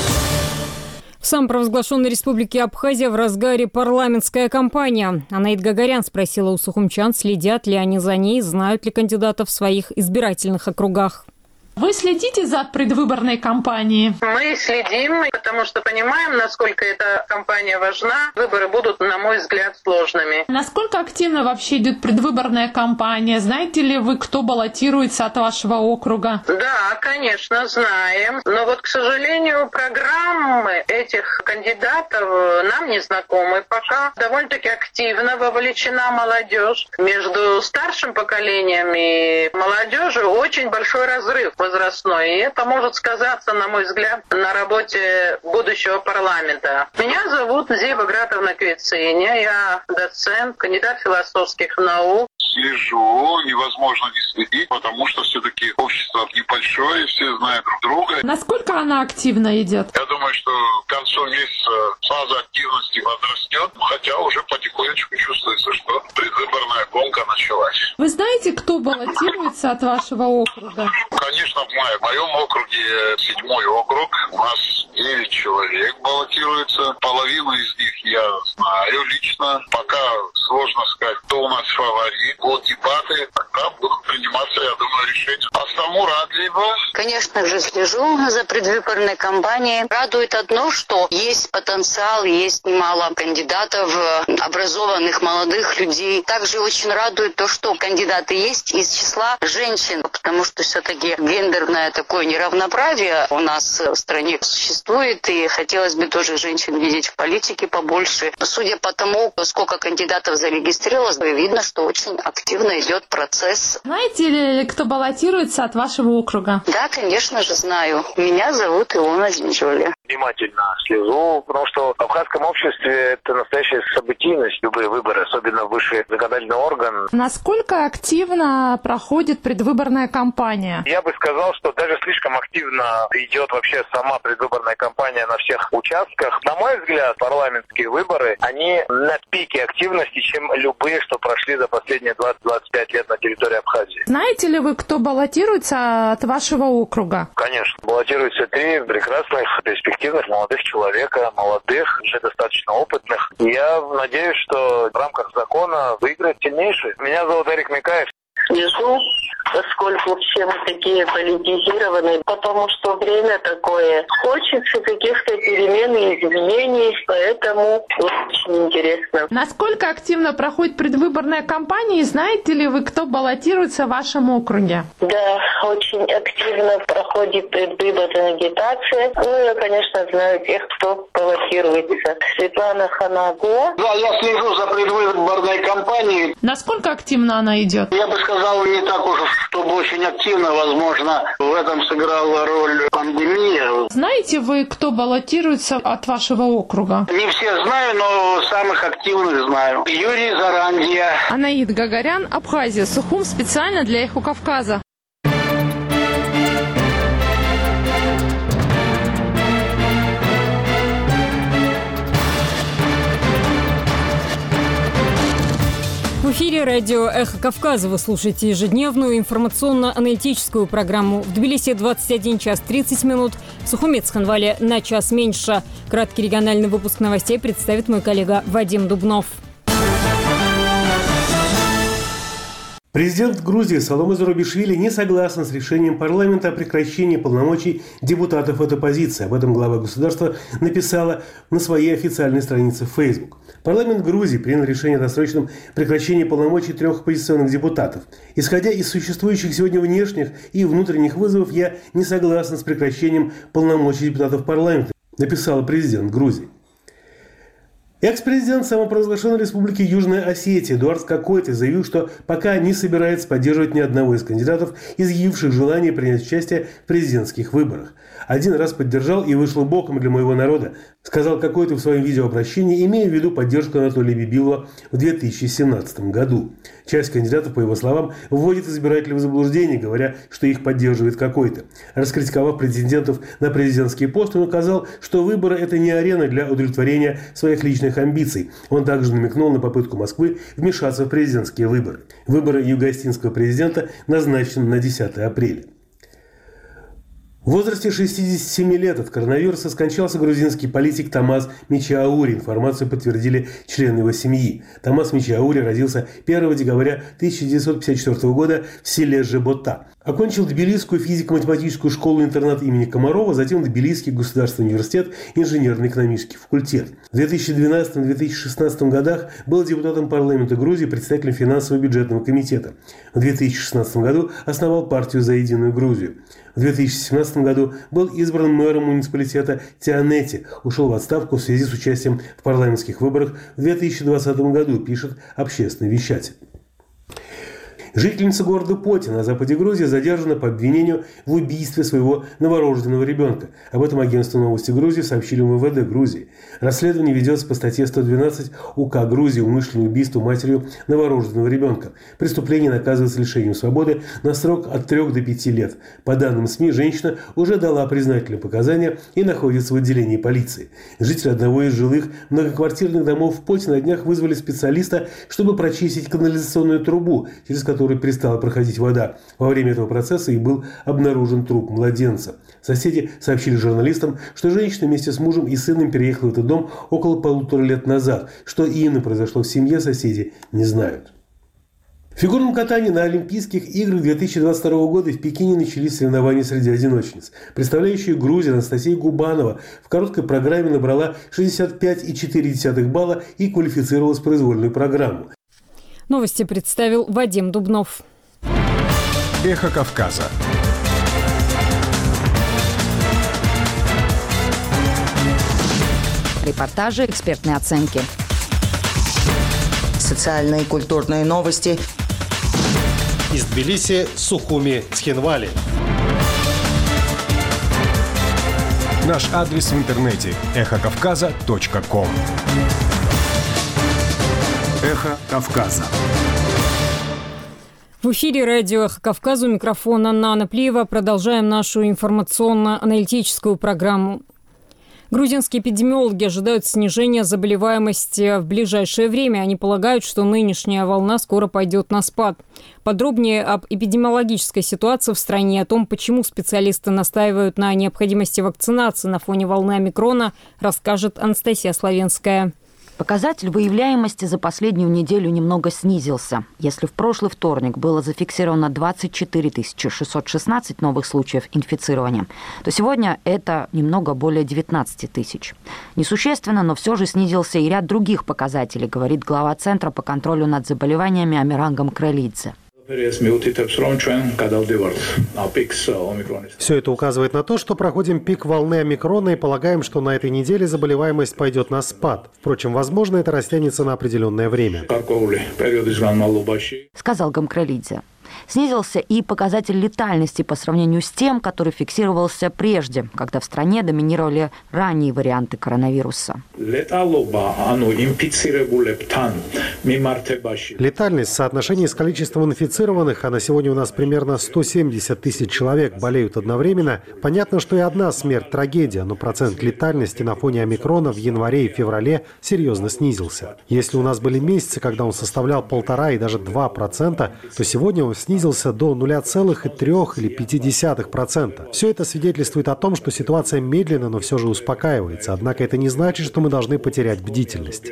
В самопровозглашенной республике Абхазия в разгаре парламентская кампания. Анаит Гагарян спросила у сухумчан, следят ли они за ней, знают ли кандидатов в своих избирательных округах. Вы следите за предвыборной кампанией? Мы следим, потому что понимаем, насколько эта кампания важна. Выборы будут, на мой взгляд, сложными. Насколько активно вообще идет предвыборная кампания? Знаете ли вы, кто баллотируется от вашего округа? Да, конечно, знаем. Но вот, к сожалению, программы этих кандидатов нам не знакомы пока. Довольно-таки активно вовлечена молодежь. Между старшим поколением и молодежью очень большой разрыв возрастной. И это может сказаться, на мой взгляд, на работе будущего парламента. Меня зовут Зиба Гратовна Квициня. Я доцент, кандидат философских наук. Слежу, невозможно не следить, потому что все-таки общество небольшое, все знают друг друга. Насколько она активно идет? Я думаю, что к концу месяца фаза активности возрастет, хотя уже потихонечку чувствуется, что предвыборная гонка началась. Вы знаете, кто баллотируется от вашего округа? Конечно, знаю. В моем округе седьмой округ. У нас девять человек баллотируется. Половину из них я знаю лично. Пока сложно сказать, кто у нас фаворит. Будут дебаты, тогда будут приниматься, я думаю, решения. А саму Радлибо? Конечно же, слежу за предвыборной кампанией. Радует одно, что есть потенциал, есть немало кандидатов, образованных молодых людей. Также очень радует то, что кандидаты есть из числа женщин, потому что все-таки гендерное такое неравноправие у нас в стране существует, и хотелось бы тоже женщин видеть в политике побольше. Судя по тому, сколько кандидатов зарегистрировалось, видно, что очень активно идет процесс. Знаете ли, кто баллотируется от вашего округа? Да, конечно же, знаю. Меня зовут Илона Зинжоли. внимательно слежу, потому что в абхазском обществе это настоящая событийность, любые выборы, особенно высший законодательный орган. Насколько активно проходит предвыборная кампания? Я бы сказал, что даже слишком активно идет вообще сама предвыборная кампания на всех участках. На мой взгляд, парламентские выборы, они на пике активности, чем любые, что прошли за последние двадцать-двадцать пять лет на территории Абхазии. Знаете ли вы, кто баллотируется от вашего округа? Конечно. Баллотируются три прекрасных, перспективных молодых человека, молодых, уже достаточно опытных. Я надеюсь, что в рамках закона выиграет сильнейший. Меня зовут Эрик Микаев. Слежу, поскольку все мы такие политизированные, потому что время такое. Хочется каких-то перемен и изменений, поэтому очень интересно. Насколько активно проходит предвыборная кампания и знаете ли вы, кто баллотируется в вашем округе? Да, очень активно проходит предвыборная агитация. Ну, я, конечно, знаю тех, кто баллотируется. Светлана Ханаго. Да, я слежу за предвыборной кампанией. Насколько активно она идет? Я бы сказал, не так уж, чтобы очень активно, возможно, в этом сыграла роль пандемия. Знаете вы, кто баллотируется от вашего округа? Не все знаю, но самых активных знаю. Юрий Зарандия. Анаид Гагарян, Абхазия, Сухум, специально для Эхо Кавказа. В эфире радио «Эхо Кавказа». Вы слушаете ежедневную информационно-аналитическую программу. В Тбилиси двадцать один час тридцать минут, в Сухуме Цхинвале на час меньше. Краткий региональный выпуск новостей представит мой коллега Вадим Дубнов. Президент Грузии Саломе Зурабишвили не согласен с решением парламента о прекращении полномочий депутатов от оппозиции. Об этом глава государства написала на своей официальной странице в Facebook. Парламент Грузии принял решение о досрочном прекращении полномочий трех оппозиционных депутатов. Исходя из существующих сегодня внешних и внутренних вызовов, я не согласен с прекращением полномочий депутатов парламента, написала президент Грузии. Экс-президент самопровозглашенной республики Южная Осетия Эдуард Какойты заявил, что пока не собирается поддерживать ни одного из кандидатов, изъявивших желание принять участие в президентских выборах. «Один раз поддержал и вышел боком для моего народа», сказал Какойты в своем видеообращении, имея в виду поддержку Анатолия Бибилова в две тысячи семнадцатом году. Часть кандидатов, по его словам, вводит избирателей в заблуждение, говоря, что их поддерживает Какойты. Раскритиковав претендентов на президентский пост, он указал, что выборы – это не арена для удовлетворения своих личных амбиций. Он также намекнул на попытку Москвы вмешаться в президентские выборы. Выборы юго-осетинского президента назначены на десятое апреля. В возрасте шестидесяти семи лет от коронавируса скончался грузинский политик Томас Мичиаури. Информацию подтвердили члены его семьи. Томас Мичиаури родился первого декабря тысяча девятьсот пятьдесят четвёртого года в селе Жебота. Окончил Тбилисскую физико-математическую школу-интернат имени Комарова, затем Тбилисский государственный университет, инженерно-экономический факультет. В две тысячи двенадцатом - две тысячи шестнадцатом годах был депутатом парламента Грузии, председателем финансово-бюджетного комитета. В две тысячи шестнадцатом году основал партию «За единую Грузию». В две тысячи семнадцатом году был избран мэром муниципалитета Тианети, ушел в отставку в связи с участием в парламентских выборах в две тысячи двадцатом году, пишет общественный вещатель. Жительница города Поти на западе Грузии задержана по обвинению в убийстве своего новорожденного ребенка. Об этом агентство «Новости Грузии» сообщили в МВД Грузии. Расследование ведется по статье сто двенадцать УК Грузии «Умышленное убийство матерью новорожденного ребенка». Преступление наказывается лишением свободы на срок от трёх до пяти лет. По данным СМИ, женщина уже дала признательные показания и находится в отделении полиции. Жители одного из жилых многоквартирных домов в Поти на днях вызвали специалиста, чтобы прочистить канализационную трубу, через которую перестала проходить вода. Во время этого процесса и был обнаружен труп младенца. Соседи сообщили журналистам, что женщина вместе с мужем и сыном переехала в этот дом около полутора лет назад. Что именно произошло в семье, соседи не знают. В фигурном катании на Олимпийских играх две тысячи двадцать второго года в Пекине начались соревнования среди одиночниц. Представляющая Грузию Анастасия Губанова в короткой программе набрала шестьдесят пять целых четыре десятых балла и квалифицировалась в произвольную программу. Новости представил Вадим Дубнов. Эхо Кавказа. Репортажи, экспертные оценки. Социальные и культурные новости. Из Тбилиси, Сухуми, Цхинвали. Наш адрес в интернете – эхо кавказа точка ком. Эхо Кавказа. В эфире радио «Эхо Кавказа», у микрофона Нана Плиева. Продолжаем нашу информационно-аналитическую программу. Грузинские эпидемиологи ожидают снижения заболеваемости в ближайшее время. Они полагают, что нынешняя волна скоро пойдет на спад. Подробнее об эпидемиологической ситуации в стране и о том, почему специалисты настаивают на необходимости вакцинации на фоне волны омикрона, расскажет Анастасия Славенская. Показатель выявляемости за последнюю неделю немного снизился. Если в прошлый вторник было зафиксировано двадцать четыре тысячи шестьсот шестнадцать новых случаев инфицирования, то сегодня это немного более девятнадцать тысяч. Несущественно, но все же снизился и ряд других показателей, говорит глава Центра по контролю над заболеваниями Амиран Гамкралидзе. Все это указывает на то, что проходим пик волны омикрона и полагаем, что на этой неделе заболеваемость пойдет на спад. Впрочем, возможно, это растянется на определенное время, сказал Гамкралидзе. Снизился и показатель летальности по сравнению с тем, который фиксировался прежде, когда в стране доминировали ранние варианты коронавируса. Летальность в соотношении с количеством инфицированных, а на сегодня у нас примерно сто семьдесят тысяч человек болеют одновременно, понятно, что и одна смерть – трагедия, но процент летальности на фоне омикрона в январе и феврале серьезно снизился. Если у нас были месяцы, когда он составлял полтора и даже два процента, то сегодня он снизился до нуля целых три или пять десятых процента. Все это свидетельствует о том, что ситуация медленно, но все же успокаивается. Однако это не значит, что мы должны потерять бдительность.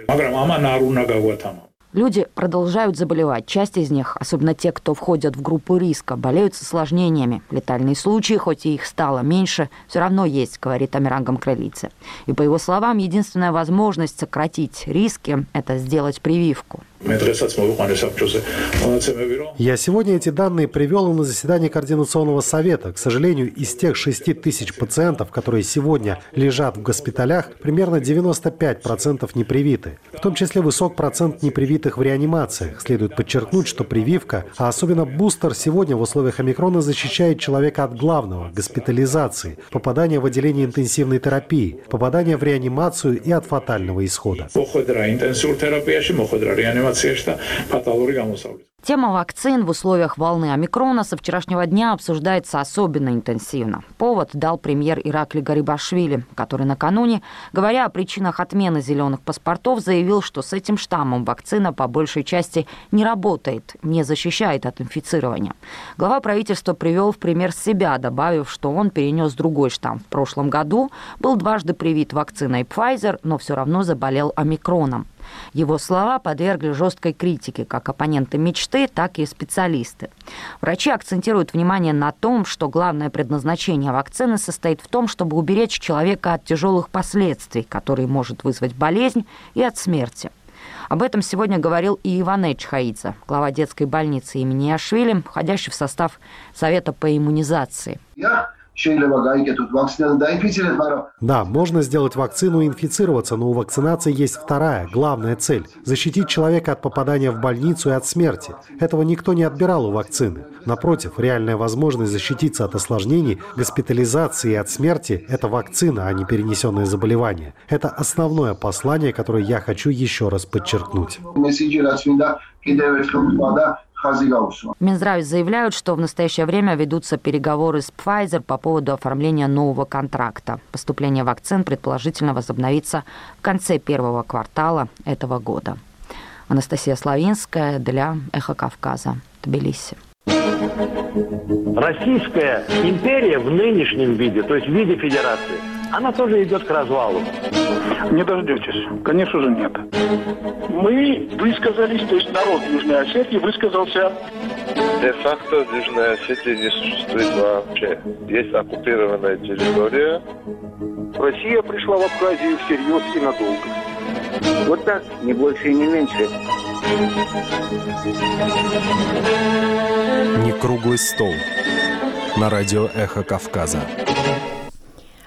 Люди продолжают заболевать. Часть из них, особенно те, кто входят в группу риска, болеют с осложнениями. Летальные случаи, хоть и их стало меньше, все равно есть, говорит Амиран Гамкралидзе. И по его словам, единственная возможность сократить риски – это сделать прививку. Я сегодня эти данные привел на заседании Координационного совета. К сожалению, из тех шести тысяч пациентов, которые сегодня лежат в госпиталях, примерно девяносто пять процентов не привиты. В том числе высок процент непривитых в реанимациях. Следует подчеркнуть, что прививка, а особенно бустер, сегодня в условиях омикрона защищает человека от главного – госпитализации, попадания в отделение интенсивной терапии, попадания в реанимацию и от фатального исхода. Тема вакцин в условиях волны омикрона со вчерашнего дня обсуждается особенно интенсивно. Повод дал премьер Иракли Гарибашвили, который накануне, говоря о причинах отмены зеленых паспортов, заявил, что с этим штаммом вакцина по большей части не работает, не защищает от инфицирования. Глава правительства привел в пример себя, добавив, что он перенес другой штамм в прошлом году, был дважды привит вакциной Pfizer, но все равно заболел омикроном. Его слова подвергли жесткой критике как оппоненты мечты, так и специалисты. Врачи акцентируют внимание на том, что главное предназначение вакцины состоит в том, чтобы уберечь человека от тяжелых последствий, которые может вызвать болезнь, и от смерти. Об этом сегодня говорил и Иван Эчхаидзе, глава детской больницы имени Ашвили, входящий в состав Совета по иммунизации. Да, можно сделать вакцину и инфицироваться, но у вакцинации есть вторая, главная цель – защитить человека от попадания в больницу и от смерти. Этого никто не отбирал у вакцины. Напротив, реальная возможность защититься от осложнений, госпитализации и от смерти – это вакцина, а не перенесенное заболевание. Это основное послание, которое я хочу еще раз подчеркнуть. Минздраве заявляют, что в настоящее время ведутся переговоры с Pfizer по поводу оформления нового контракта. Поступление вакцин предположительно возобновится в конце первого квартала этого года. Анастасия Славинская для «Эхо Кавказа», Тбилиси. Российская империя в нынешнем виде, то есть в виде федерации, она тоже идет к развалу. Не дождетесь. Конечно же, нет. Мы высказались, то есть народ Южной Осетии высказался. Де-факто в Южной Осетии не существует вообще. Есть оккупированная территория. Россия пришла в Абхазию всерьез и надолго. Вот так, не больше и не меньше. Не круглый стол. На радио «Эхо Кавказа».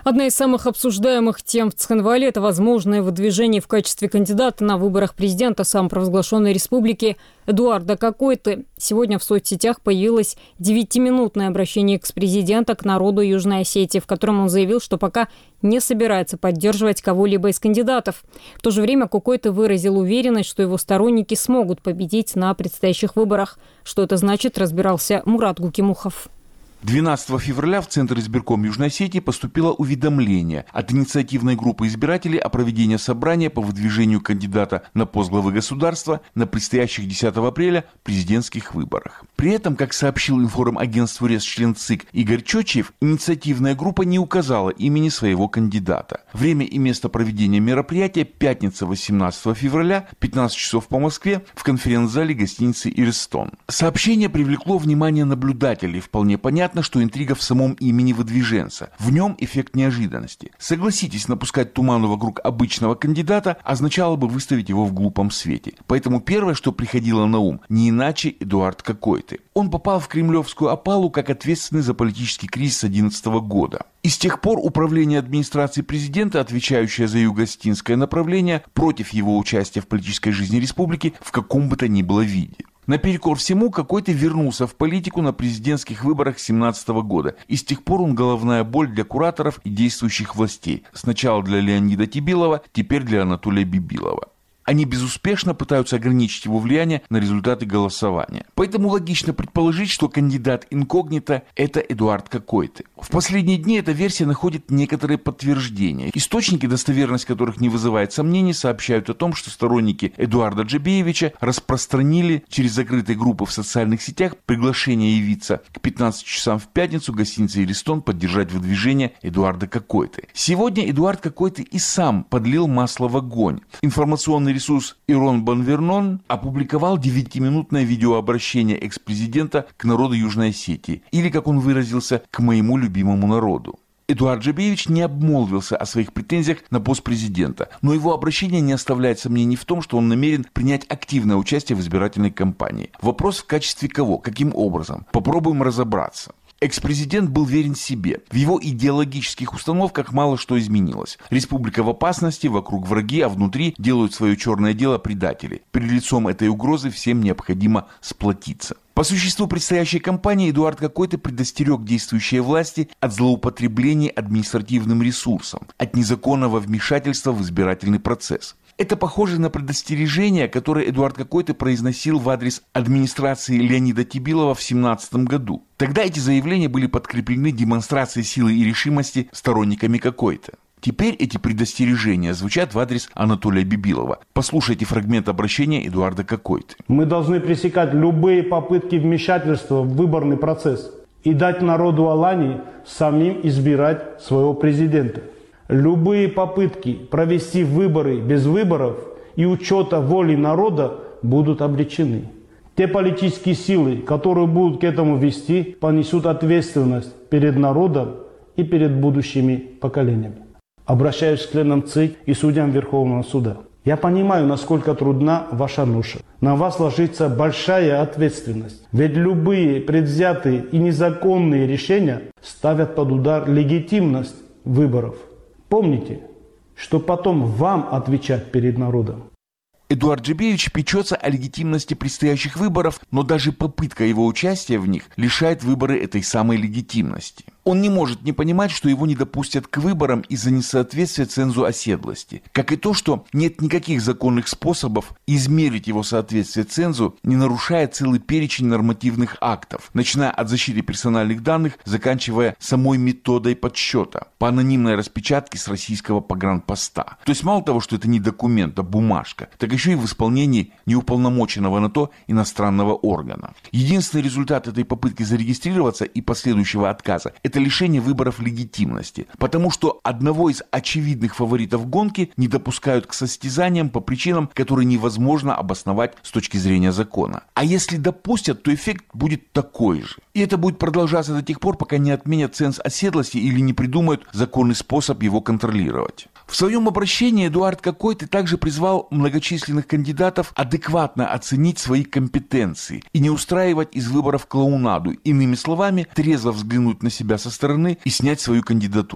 Одна из самых обсуждаемых тем в Цхинвале – это возможное выдвижение в качестве кандидата на выборах президента самопровозглашенной республики Эдуарда Какойты. Сегодня в соцсетях появилось девятиминутное обращение экс-президента к народу Южной Осетии, в котором он заявил, что пока не собирается поддерживать кого-либо из кандидатов. В то же время Какойты выразил уверенность, что его сторонники смогут победить на предстоящих выборах. Что это значит, разбирался Мурат Гукимухов. двенадцатого февраля в Центр избирком Южной Осетии поступило уведомление от инициативной группы избирателей о проведении собрания по выдвижению кандидата на пост главы государства на предстоящих десятого апреля президентских выборах. При этом, как сообщил информагентству РЕС член ЦИК Игорь Чочиев, инициативная группа не указала имени своего кандидата. Время и место проведения мероприятия – пятница, восемнадцатого февраля, пятнадцать часов по Москве, в конференц-зале гостиницы «Иристон». Сообщение привлекло внимание наблюдателей. Вполне понятно, что интрига в самом имени выдвиженца. В нем эффект неожиданности. Согласитесь, напускать туману вокруг обычного кандидата означало бы выставить его в глупом свете. Поэтому первое, что приходило на ум, не иначе Эдуард Какойты. Он попал в кремлевскую опалу как ответственный за политический кризис две тысячи одиннадцатого года. И с тех пор управление администрации президента, отвечающее за юго-осетинское направление, против его участия в политической жизни республики в каком бы то ни было виде. Наперекор всему, Какойты вернулся в политику на президентских выборах две тысячи семнадцатого года. И с тех пор он головная боль для кураторов и действующих властей. Сначала для Леонида Тибилова, теперь для Анатолия Бибилова. Они безуспешно пытаются ограничить его влияние на результаты голосования. Поэтому логично предположить, что кандидат инкогнито – это Эдуард Какойты. В последние дни эта версия находит некоторые подтверждения. Источники, достоверность которых не вызывает сомнений, сообщают о том, что сторонники Эдуарда Джебеевича распространили через закрытые группы в социальных сетях приглашение явиться к пятнадцати часам в пятницу в гостинице «Иристон» поддержать выдвижение Эдуарда Какойты. Сегодня Эдуард Какойты и сам подлил масло в огонь. Информационный ресурс Ирон Банвернон опубликовал девятиминутное видеообращение экс-президента к народу Южной Осетии, или, как он выразился, к моему любимому народу. Эдуард Джебеевич не обмолвился о своих претензиях на пост президента, но его обращение не оставляет сомнений в том, что он намерен принять активное участие в избирательной кампании. Вопрос, в качестве кого, каким образом? Попробуем разобраться. Экс-президент был верен себе. В его идеологических установках мало что изменилось. Республика в опасности, вокруг враги, а внутри делают свое черное дело предатели. Перед лицом этой угрозы всем необходимо сплотиться. По существу предстоящей кампании Эдуард Какойты предостерег действующие власти от злоупотребления административным ресурсом, от незаконного вмешательства в избирательный процесс. Это похоже на предостережение, которое Эдуард Какойты произносил в адрес администрации Леонида Тибилова в две тысячи семнадцатом году. Тогда эти заявления были подкреплены демонстрацией силы и решимости сторонниками Какойты. Теперь эти предостережения звучат в адрес Анатолия Бибилова. Послушайте фрагмент обращения Эдуарда Какойты. Мы должны пресекать любые попытки вмешательства в выборный процесс и дать народу Алании самим избирать своего президента. Любые попытки провести выборы без выборов и учета воли народа будут обречены. Те политические силы, которые будут к этому вести, понесут ответственность перед народом и перед будущими поколениями. Обращаюсь к членам ЦИК и судьям Верховного суда. Я понимаю, насколько трудна ваша ноша. На вас ложится большая ответственность. Ведь любые предвзятые и незаконные решения ставят под удар легитимность выборов. Помните, что потом вам отвечать перед народом. Эдуард Джебеевич печется о легитимности предстоящих выборов, но даже попытка его участия в них лишает выборы этой самой легитимности. Он не может не понимать, что его не допустят к выборам из-за несоответствия цензу оседлости, как и то, что нет никаких законных способов измерить его соответствие цензу, не нарушая целый перечень нормативных актов, начиная от защиты персональных данных, заканчивая самой методой подсчета по анонимной распечатке с российского погранпоста. То есть мало того, что это не документ, а бумажка, так еще и в исполнении неуполномоченного на то иностранного органа. Единственный результат этой попытки зарегистрироваться и последующего отказа – это лишение выборов легитимности, потому что одного из очевидных фаворитов гонки не допускают к состязаниям по причинам, которые невозможно обосновать с точки зрения закона. А если допустят, то эффект будет такой же. И это будет продолжаться до тех пор, пока не отменят ценз оседлости или не придумают законный способ его контролировать. В своем обращении Эдуард Какойты также призвал многочисленных кандидатов адекватно оценить свои компетенции и не устраивать из выборов клоунаду, иными словами, трезво взглянуть на себя со стороны и снять свою кандидатуру.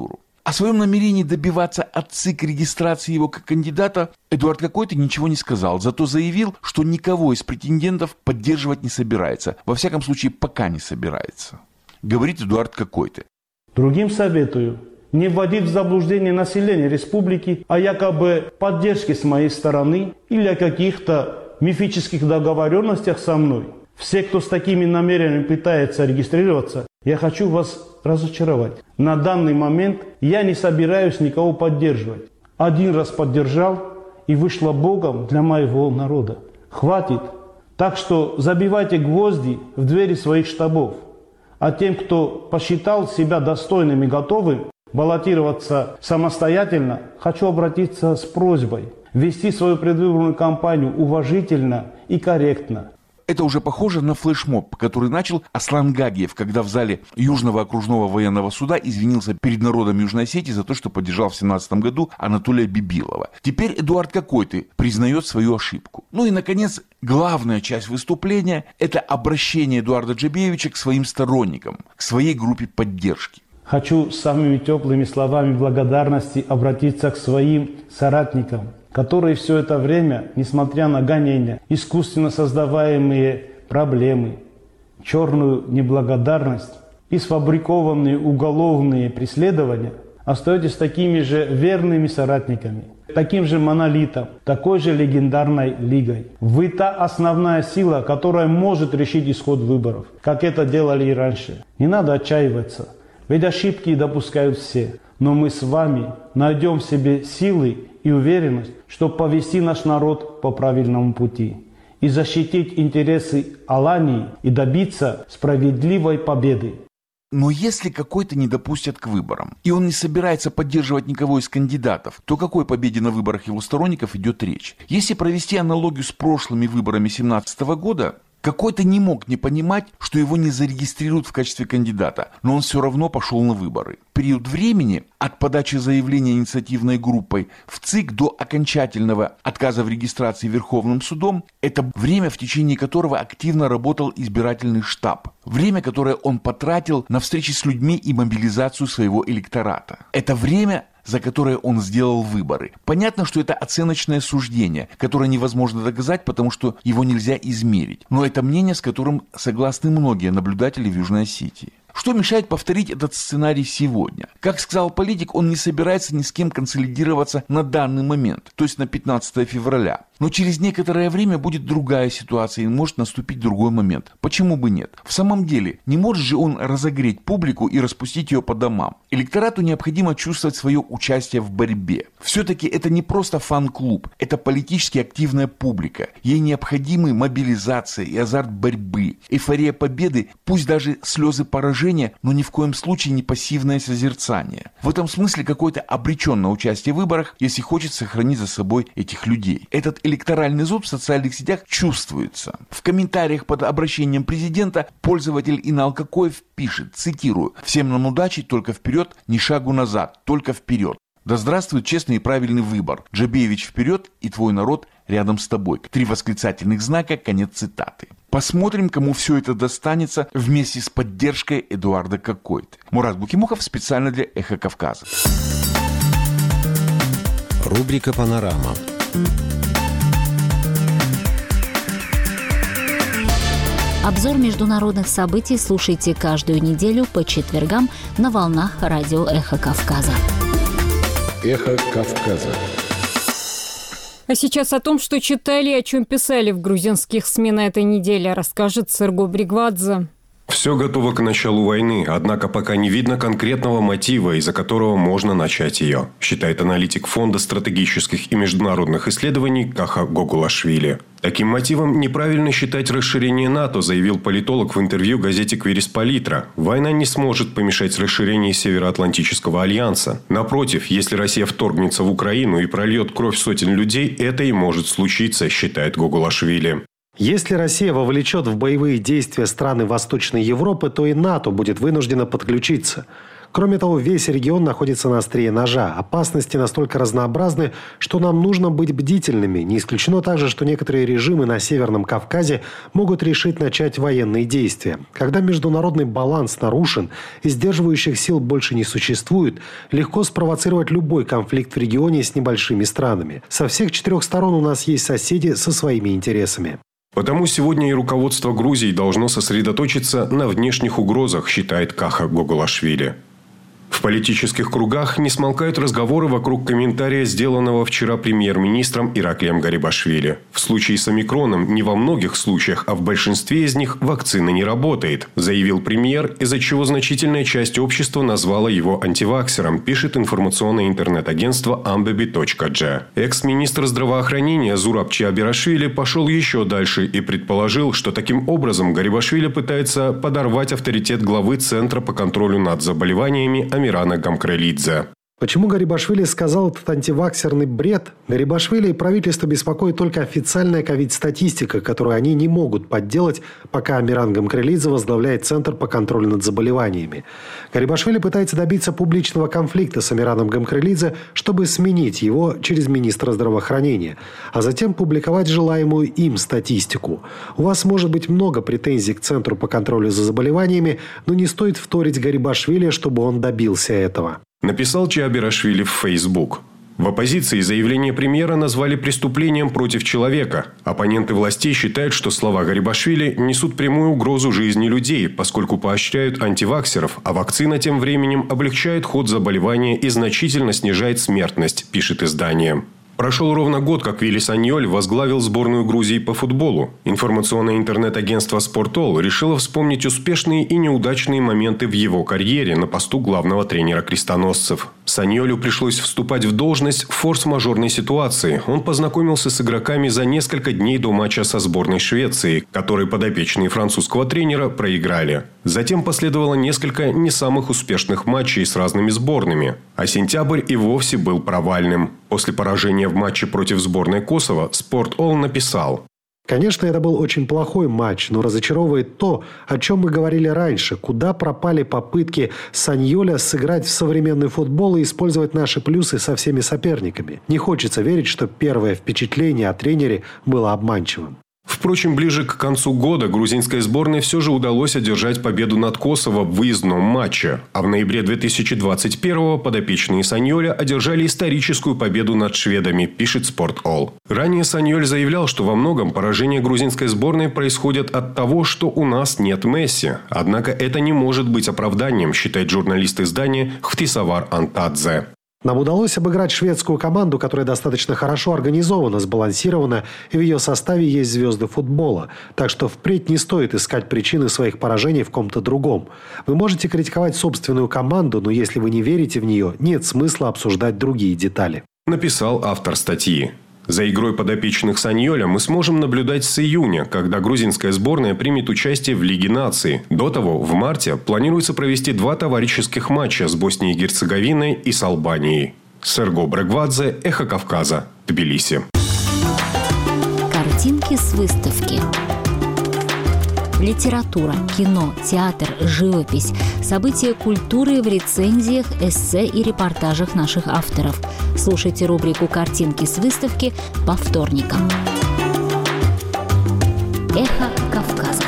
О своем намерении добиваться от ЦИК регистрации его как кандидата Эдуард Какой-то ничего не сказал, зато заявил, что никого из претендентов поддерживать не собирается. Во всяком случае, пока не собирается. Говорит Эдуард Какой-то. Другим советую не вводить в заблуждение население республики о якобы поддержке с моей стороны или о каких-то мифических договоренностях со мной. Все, кто с такими намерениями пытается регистрироваться, я хочу вас разочаровать. На данный момент я не собираюсь никого поддерживать. Один раз поддержал, и вышло Богом для моего народа. Хватит. Так что забивайте гвозди в двери своих штабов. А тем, кто посчитал себя достойным и готовым баллотироваться самостоятельно, хочу обратиться с просьбой вести свою предвыборную кампанию уважительно и корректно. Это уже похоже на флешмоб, который начал Аслан Гагиев, когда в зале Южного окружного военного суда извинился перед народом Южной Осетии за то, что поддержал в две тысячи семнадцатом году Анатолия Бибилова. Теперь Эдуард Какой-то признает свою ошибку. Ну и, наконец, главная часть выступления – это обращение Эдуарда Джебеевича к своим сторонникам, к своей группе поддержки. Хочу самыми теплыми словами благодарности обратиться к своим соратникам, которые все это время, несмотря на гонения, искусственно создаваемые проблемы, черную неблагодарность и сфабрикованные уголовные преследования, остаетесь такими же верными соратниками, таким же монолитом, такой же легендарной лигой. Вы та основная сила, которая может решить исход выборов, как это делали и раньше. Не надо отчаиваться, ведь ошибки допускают все. Но мы с вами найдем в себе силы и уверенность, чтобы повести наш народ по правильному пути и защитить интересы Алании и добиться справедливой победы. Но если Какой-то не допустят к выборам, и он не собирается поддерживать никого из кандидатов, то о какой победе на выборах его сторонников идет речь? Если провести аналогию с прошлыми выборами две тысячи семнадцатого года, Какой-то не мог не понимать, что его не зарегистрируют в качестве кандидата, но он все равно пошел на выборы. Период времени от подачи заявления инициативной группой в ЦИК до окончательного отказа в регистрации Верховным судом – это время, в течение которого активно работал избирательный штаб. Время, которое он потратил на встречи с людьми и мобилизацию своего электората. Это время, за которое он сделал выборы. Понятно, что это оценочное суждение, которое невозможно доказать, потому что его нельзя измерить. Но это мнение, с которым согласны многие наблюдатели в Южной Осетии. Что мешает повторить этот сценарий сегодня? Как сказал политик, он не собирается ни с кем консолидироваться на данный момент, то есть на пятнадцатое февраля. Но через некоторое время будет другая ситуация и может наступить другой момент. Почему бы нет? В самом деле, не может же он разогреть публику и распустить ее по домам. Электорату необходимо чувствовать свое участие в борьбе. Все-таки это не просто фан-клуб, это политически активная публика. Ей необходимы мобилизация и азарт борьбы, эйфория победы, пусть даже слезы поражения, но ни в коем случае не пассивное созерцание. В этом смысле Какой-то обречен на участие в выборах, если хочет сохранить за собой этих людей. Этот электоральный зуб в социальных сетях чувствуется. В комментариях под обращением президента пользователь Инал Какоев пишет, цитирую: «Всем нам удачи, только вперед, ни шагу назад, только вперед. Да здравствует честный и правильный выбор. Джебеевич вперед, и твой народ рядом с тобой». Три восклицательных знака, конец цитаты. Посмотрим, кому все это достанется вместе с поддержкой Эдуарда Какой-то. Мурат Букимухов специально для «Эхо Кавказа». Рубрика «Панорама». Обзор международных событий слушайте каждую неделю по четвергам на волнах радио «Эхо Кавказа». «Эхо Кавказа». А сейчас о том, что читали и о чем писали в грузинских СМИ на этой неделе, расскажет Серго Бригвадзе. Все готово к началу войны, однако пока не видно конкретного мотива, из-за которого можно начать ее, считает аналитик Фонда стратегических и международных исследований Каха Гогулашвили. Таким мотивом неправильно считать расширение НАТО, заявил политолог в интервью газете «Квирисполитра». Война не сможет помешать расширению Североатлантического альянса. Напротив, если Россия вторгнется в Украину и прольет кровь сотен людей, это и может случиться, считает Гогулашвили. Если Россия вовлечет в боевые действия страны Восточной Европы, то и НАТО будет вынуждено подключиться. Кроме того, весь регион находится на острие ножа. Опасности настолько разнообразны, что нам нужно быть бдительными. Не исключено также, что некоторые режимы на Северном Кавказе могут решить начать военные действия. Когда международный баланс нарушен и сдерживающих сил больше не существует, легко спровоцировать любой конфликт в регионе с небольшими странами. Со всех четырех сторон у нас есть соседи со своими интересами. Потому сегодня и руководство Грузии должно сосредоточиться на внешних угрозах, считает Каха Гогулашвили. В политических кругах не смолкают разговоры вокруг комментария, сделанного вчера премьер-министром Ираклием Гарибашвили. В случае с омикроном не во многих случаях, а в большинстве из них вакцина не работает, заявил премьер, из-за чего значительная часть общества назвала его антиваксером, пишет информационное интернет-агентство амбеби точка джи. Экс-министр здравоохранения Зураб Чиабирашвили пошел еще дальше и предположил, что таким образом Гарибашвили пытается подорвать авторитет главы Центра по контролю над заболеваниями Амирана Гамкрелидзе. Почему Гарибашвили сказал этот антиваксерный бред? Гарибашвили и правительство беспокоит только официальная ковид-статистика, которую они не могут подделать, пока Амиран Гамкрелидзе возглавляет Центр по контролю над заболеваниями. Гарибашвили пытается добиться публичного конфликта с Амираном Гамкрелидзе, чтобы сменить его через министра здравоохранения, а затем публиковать желаемую им статистику. У вас может быть много претензий к Центру по контролю за заболеваниями, но не стоит вторить Гарибашвили, чтобы он добился этого. Написал Чиабирашвили в Facebook. В оппозиции заявление премьера назвали преступлением против человека. Оппоненты властей считают, что слова Гарибашвили несут прямую угрозу жизни людей, поскольку поощряют антиваксеров, а вакцина тем временем облегчает ход заболевания и значительно снижает смертность, пишет издание. Прошел ровно год, как Вилли Саньоль возглавил сборную Грузии по футболу. Информационное интернет-агентство «Спортол» решило вспомнить успешные и неудачные моменты в его карьере на посту главного тренера крестоносцев. Саньолю пришлось вступать в должность в форс-мажорной ситуации. Он познакомился с игроками за несколько дней до матча со сборной Швеции, который подопечные французского тренера проиграли. Затем последовало несколько не самых успешных матчей с разными сборными. А сентябрь и вовсе был провальным. После поражения в матче против сборной Косово «Спортол» написал: Конечно, это был очень плохой матч, но разочаровывает то, о чем мы говорили раньше. Куда пропали попытки Саньоля сыграть в современный футбол и использовать наши плюсы со всеми соперниками? Не хочется верить, что первое впечатление о тренере было обманчивым. Впрочем, ближе к концу года грузинской сборной все же удалось одержать победу над Косово в выездном матче. А в ноябре две тысячи двадцать первого подопечные Саньоля одержали историческую победу над шведами, пишет «Спортол». Ранее Саньоль заявлял, что во многом поражения грузинской сборной происходят от того, что у нас нет Месси. Однако это не может быть оправданием, считает журналист издания Хтисавар Антадзе. Нам удалось обыграть шведскую команду, которая достаточно хорошо организована, сбалансирована, и в ее составе есть звезды футбола. Так что впредь не стоит искать причины своих поражений в ком-то другом. Вы можете критиковать собственную команду, но если вы не верите в нее, нет смысла обсуждать другие детали. Написал автор статьи. За игрой подопечных Саньоля мы сможем наблюдать с июня, когда грузинская сборная примет участие в Лиге наций. До того, в марте, планируется провести два товарищеских матча с Боснией и Герцеговиной и с Албанией. Серго Брегвадзе, Эхо Кавказа, Тбилиси. Картинки с выставки. Литература, кино, театр, живопись. События культуры в рецензиях, эссе и репортажах наших авторов. Слушайте рубрику «Картинки с выставки» по вторникам. Эхо Кавказа.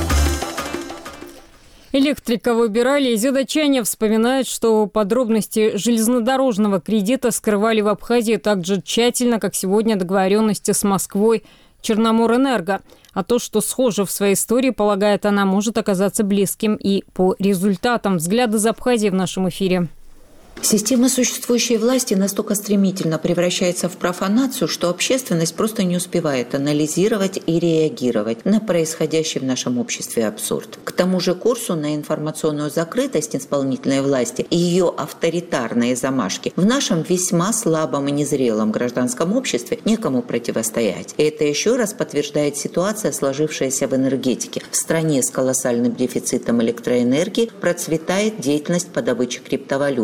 Электрика в Убирале Дачане вспоминает, что подробности железнодорожного кредита скрывали в Абхазии так же тщательно, как сегодня договоренности с Москвой Черноморэнерго. А то, что схоже в своей истории, полагает она, может оказаться близким и по результатам. Взгляды из Абхазии в нашем эфире. Система существующей власти настолько стремительно превращается в профанацию, что общественность просто не успевает анализировать и реагировать на происходящий в нашем обществе абсурд. К тому же курсу на информационную закрытость исполнительной власти и ее авторитарные замашки в нашем весьма слабом и незрелом гражданском обществе некому противостоять. И это еще раз подтверждает ситуация, сложившаяся в энергетике. В стране с колоссальным дефицитом электроэнергии процветает деятельность по добыче криптовалюты.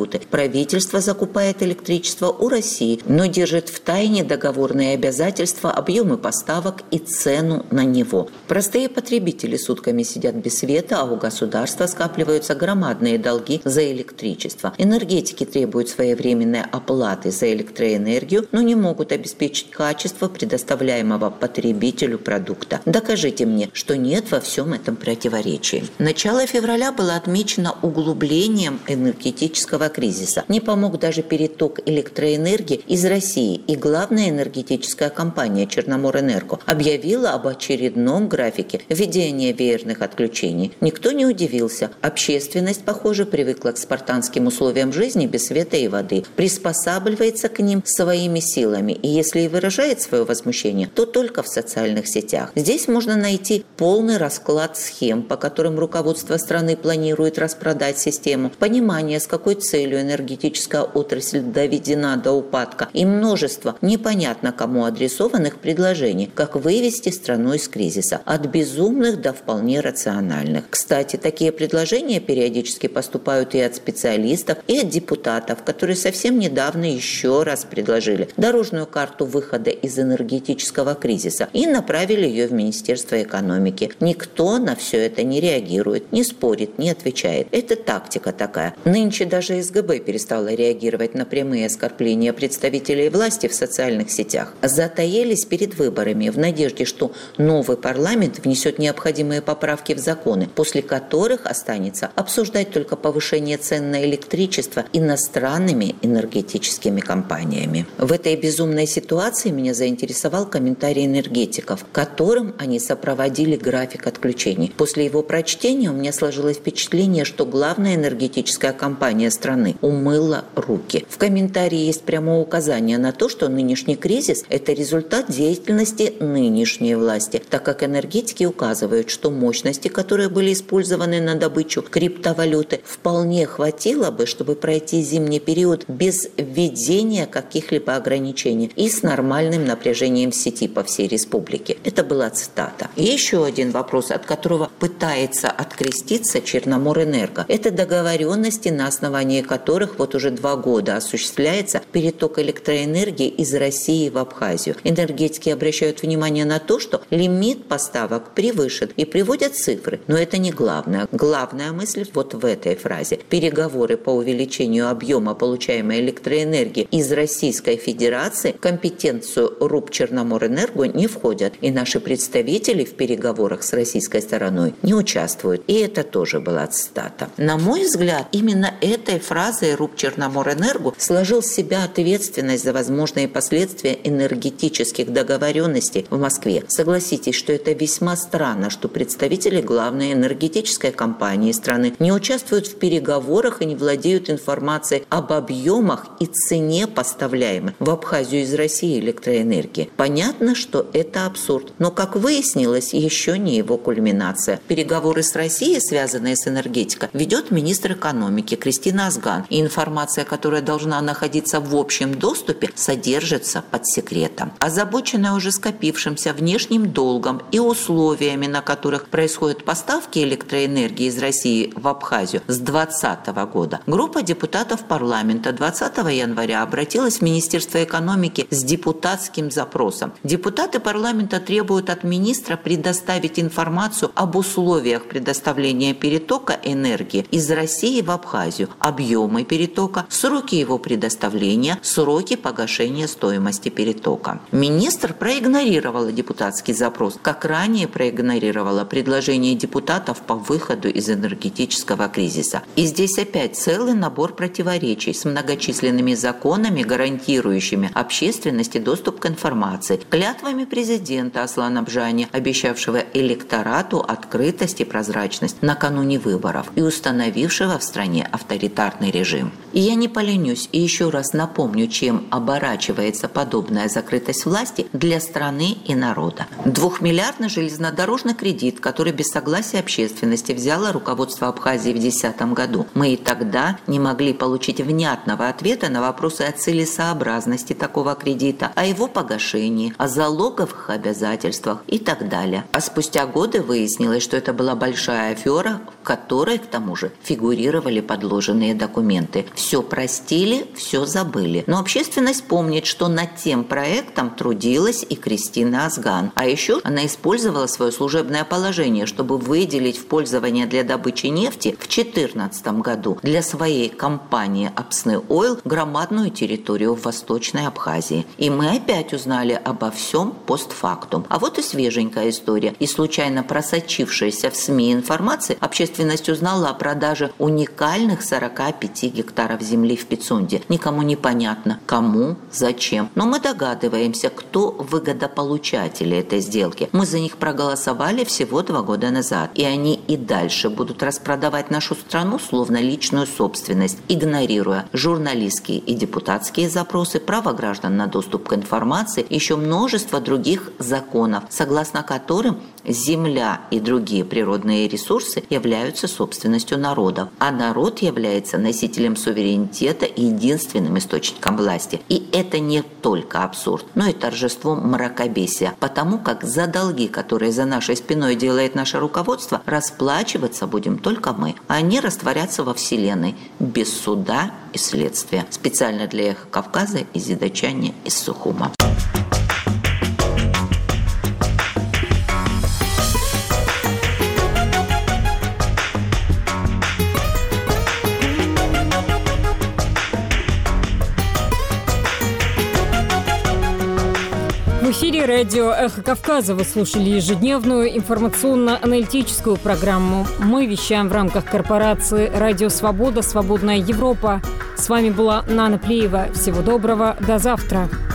правительство закупает электричество у России, но держит в тайне договорные обязательства, объемы поставок и цену на него. Простые потребители сутками сидят без света, а у государства скапливаются громадные долги за электричество. Энергетики требуют своевременной оплаты за электроэнергию, но не могут обеспечить качество предоставляемого потребителю продукта. Докажите мне, что нет во всем этом противоречия. Начало февраля было отмечено углублением энергетического кризиса. Не помог даже переток электроэнергии из России, и главная энергетическая компания Черноморэнерго объявила об очередном графике введения веерных отключений. Никто не удивился. Общественность, похоже, привыкла к спартанским условиям жизни без света и воды, приспосабливается к ним своими силами, и если и выражает свое возмущение, то только в социальных сетях. Здесь можно найти полный расклад схем, по которым руководство страны планирует распродать систему, понимание, с какой целью энергетическая отрасль доведена до упадка, и множество непонятно кому адресованных предложений, как вывести страну из кризиса, от безумных до вполне рациональных. Кстати, такие предложения периодически поступают и от специалистов, и от депутатов, которые совсем недавно еще раз предложили дорожную карту выхода из энергетического кризиса и направили ее в Министерство экономики. Никто на все это не реагирует, не спорит, не отвечает. Это тактика такая. Нынче даже эс гэ бэ перестала реагировать на прямые оскорбления представителей власти в социальных сетях. Затаились перед выборами в надежде, что новый парламент внесет необходимые поправки в законы, после которых останется обсуждать только повышение цен на электричество иностранными энергетическими компаниями. В этой безумной ситуации меня заинтересовал комментарий энергетиков, которым они сопроводили график отключений. После его прочтения у меня сложилось впечатление, что главная энергетическая компания страны умыла руки. В комментарии есть прямое указание на то, что нынешний кризис – это результат деятельности нынешней власти, так как энергетики указывают, что мощности, которые были использованы на добычу криптовалюты, вполне хватило бы, чтобы пройти зимний период без введения каких-либо ограничений и с нормальным напряжением сети по всей республике. Это была цитата. И еще один вопрос, от которого пытается откреститься Черноморэнерго. Это договоренности, на основании которых вот уже два года осуществляется переток электроэнергии из России в Абхазию. Энергетики обращают внимание на то, что лимит поставок превышен, и приводят цифры. Но это не главное. Главная мысль вот в этой фразе. Переговоры по увеличению объема получаемой электроэнергии из Российской Федерации в компетенцию РУП Черноморэнерго не входят, и наши представители в переговорах с российской стороной не участвуют. И это тоже была цитата. На мой взгляд, именно этой фразой РУП Черноморэнерго сложил в себя ответственность за возможные последствия энергетических договоренностей в Москве. Согласитесь, что это весьма странно, что представители главной энергетической компании страны не участвуют в переговорах и не владеют информацией об объемах и цене поставляемой в Абхазию из России электроэнергии. Понятно, что это абсурд, но, как выяснилось, еще не его кульминация. Переговоры с Россией, связанные с энергетикой, ведет министр экономики Кристина Азган, и информация, которая должна находиться в общем доступе, содержится под секретом. Озабоченная уже скопившимся внешним долгом и условиями, на которых происходят поставки электроэнергии из России в Абхазию с две тысячи двадцатого года, группа депутатов парламента двадцатого января обратилась в Министерство экономики с депутатским запросом. Депутаты парламента требуют от министра предоставить информацию об условиях предоставления перетока энергии из России в Абхазию, объемы перетока, сроки его предоставления, сроки погашения стоимости перетока. Министр проигнорировала депутатский запрос, как ранее проигнорировала предложение депутатов по выходу из энергетического кризиса. И здесь опять целый набор противоречий с многочисленными законами, гарантирующими общественности доступ к информации, клятвами президента Аслана Бжани, обещавшего электорату открытость и прозрачность накануне выборов и установившего в стране авторитарный режим. И я не поленюсь и еще раз напомню, чем оборачивается подобная закрытость власти для страны и народа. Двухмиллиардный железнодорожный кредит, который без согласия общественности взяло руководство Абхазии в две тысячи десятом году. Мы и тогда не могли получить внятного ответа на вопросы о целесообразности такого кредита, о его погашении, о залоговых обязательствах и так далее. А спустя годы выяснилось, что это была большая афера, в которой, к тому же, фигурировали подложенные документы. документы. Все простили, все забыли. Но общественность помнит, что над тем проектом трудилась и Кристина Азган. А еще она использовала свое служебное положение, чтобы выделить в пользование для добычи нефти в две тысячи четырнадцатом году для своей компании Апсны Ойл громадную территорию в Восточной Абхазии. И мы опять узнали обо всем постфактум. А вот и свеженькая история. И случайно просочившаяся в СМИ информация, общественность узнала о продаже уникальных сорока пяти гектаров земли в Пицунде. Никому не понятно, кому, зачем. Но мы догадываемся, кто выгодополучатели этой сделки. Мы за них проголосовали всего два года назад. И они и дальше будут распродавать нашу страну словно личную собственность, игнорируя журналистские и депутатские запросы, право граждан на доступ к информации, еще множество других законов, согласно которым земля и другие природные ресурсы являются собственностью народов, а народ является носителем суверенитета и единственным источником власти. И это не только абсурд, но и торжество мракобесия, потому как за долги, которые за нашей спиной делает наше руководство, расплачиваться будем только мы, а они растворятся во Вселенной без суда и следствия. Специально для «Эхо Кавказа» Изида Чани из Сухума. В эфире радио «Эхо Кавказа» вы слушали ежедневную информационно-аналитическую программу. Мы вещаем в рамках корпорации «Радио Свобода. Свободная Европа». С вами была Нана Плиева. Всего доброго. До завтра.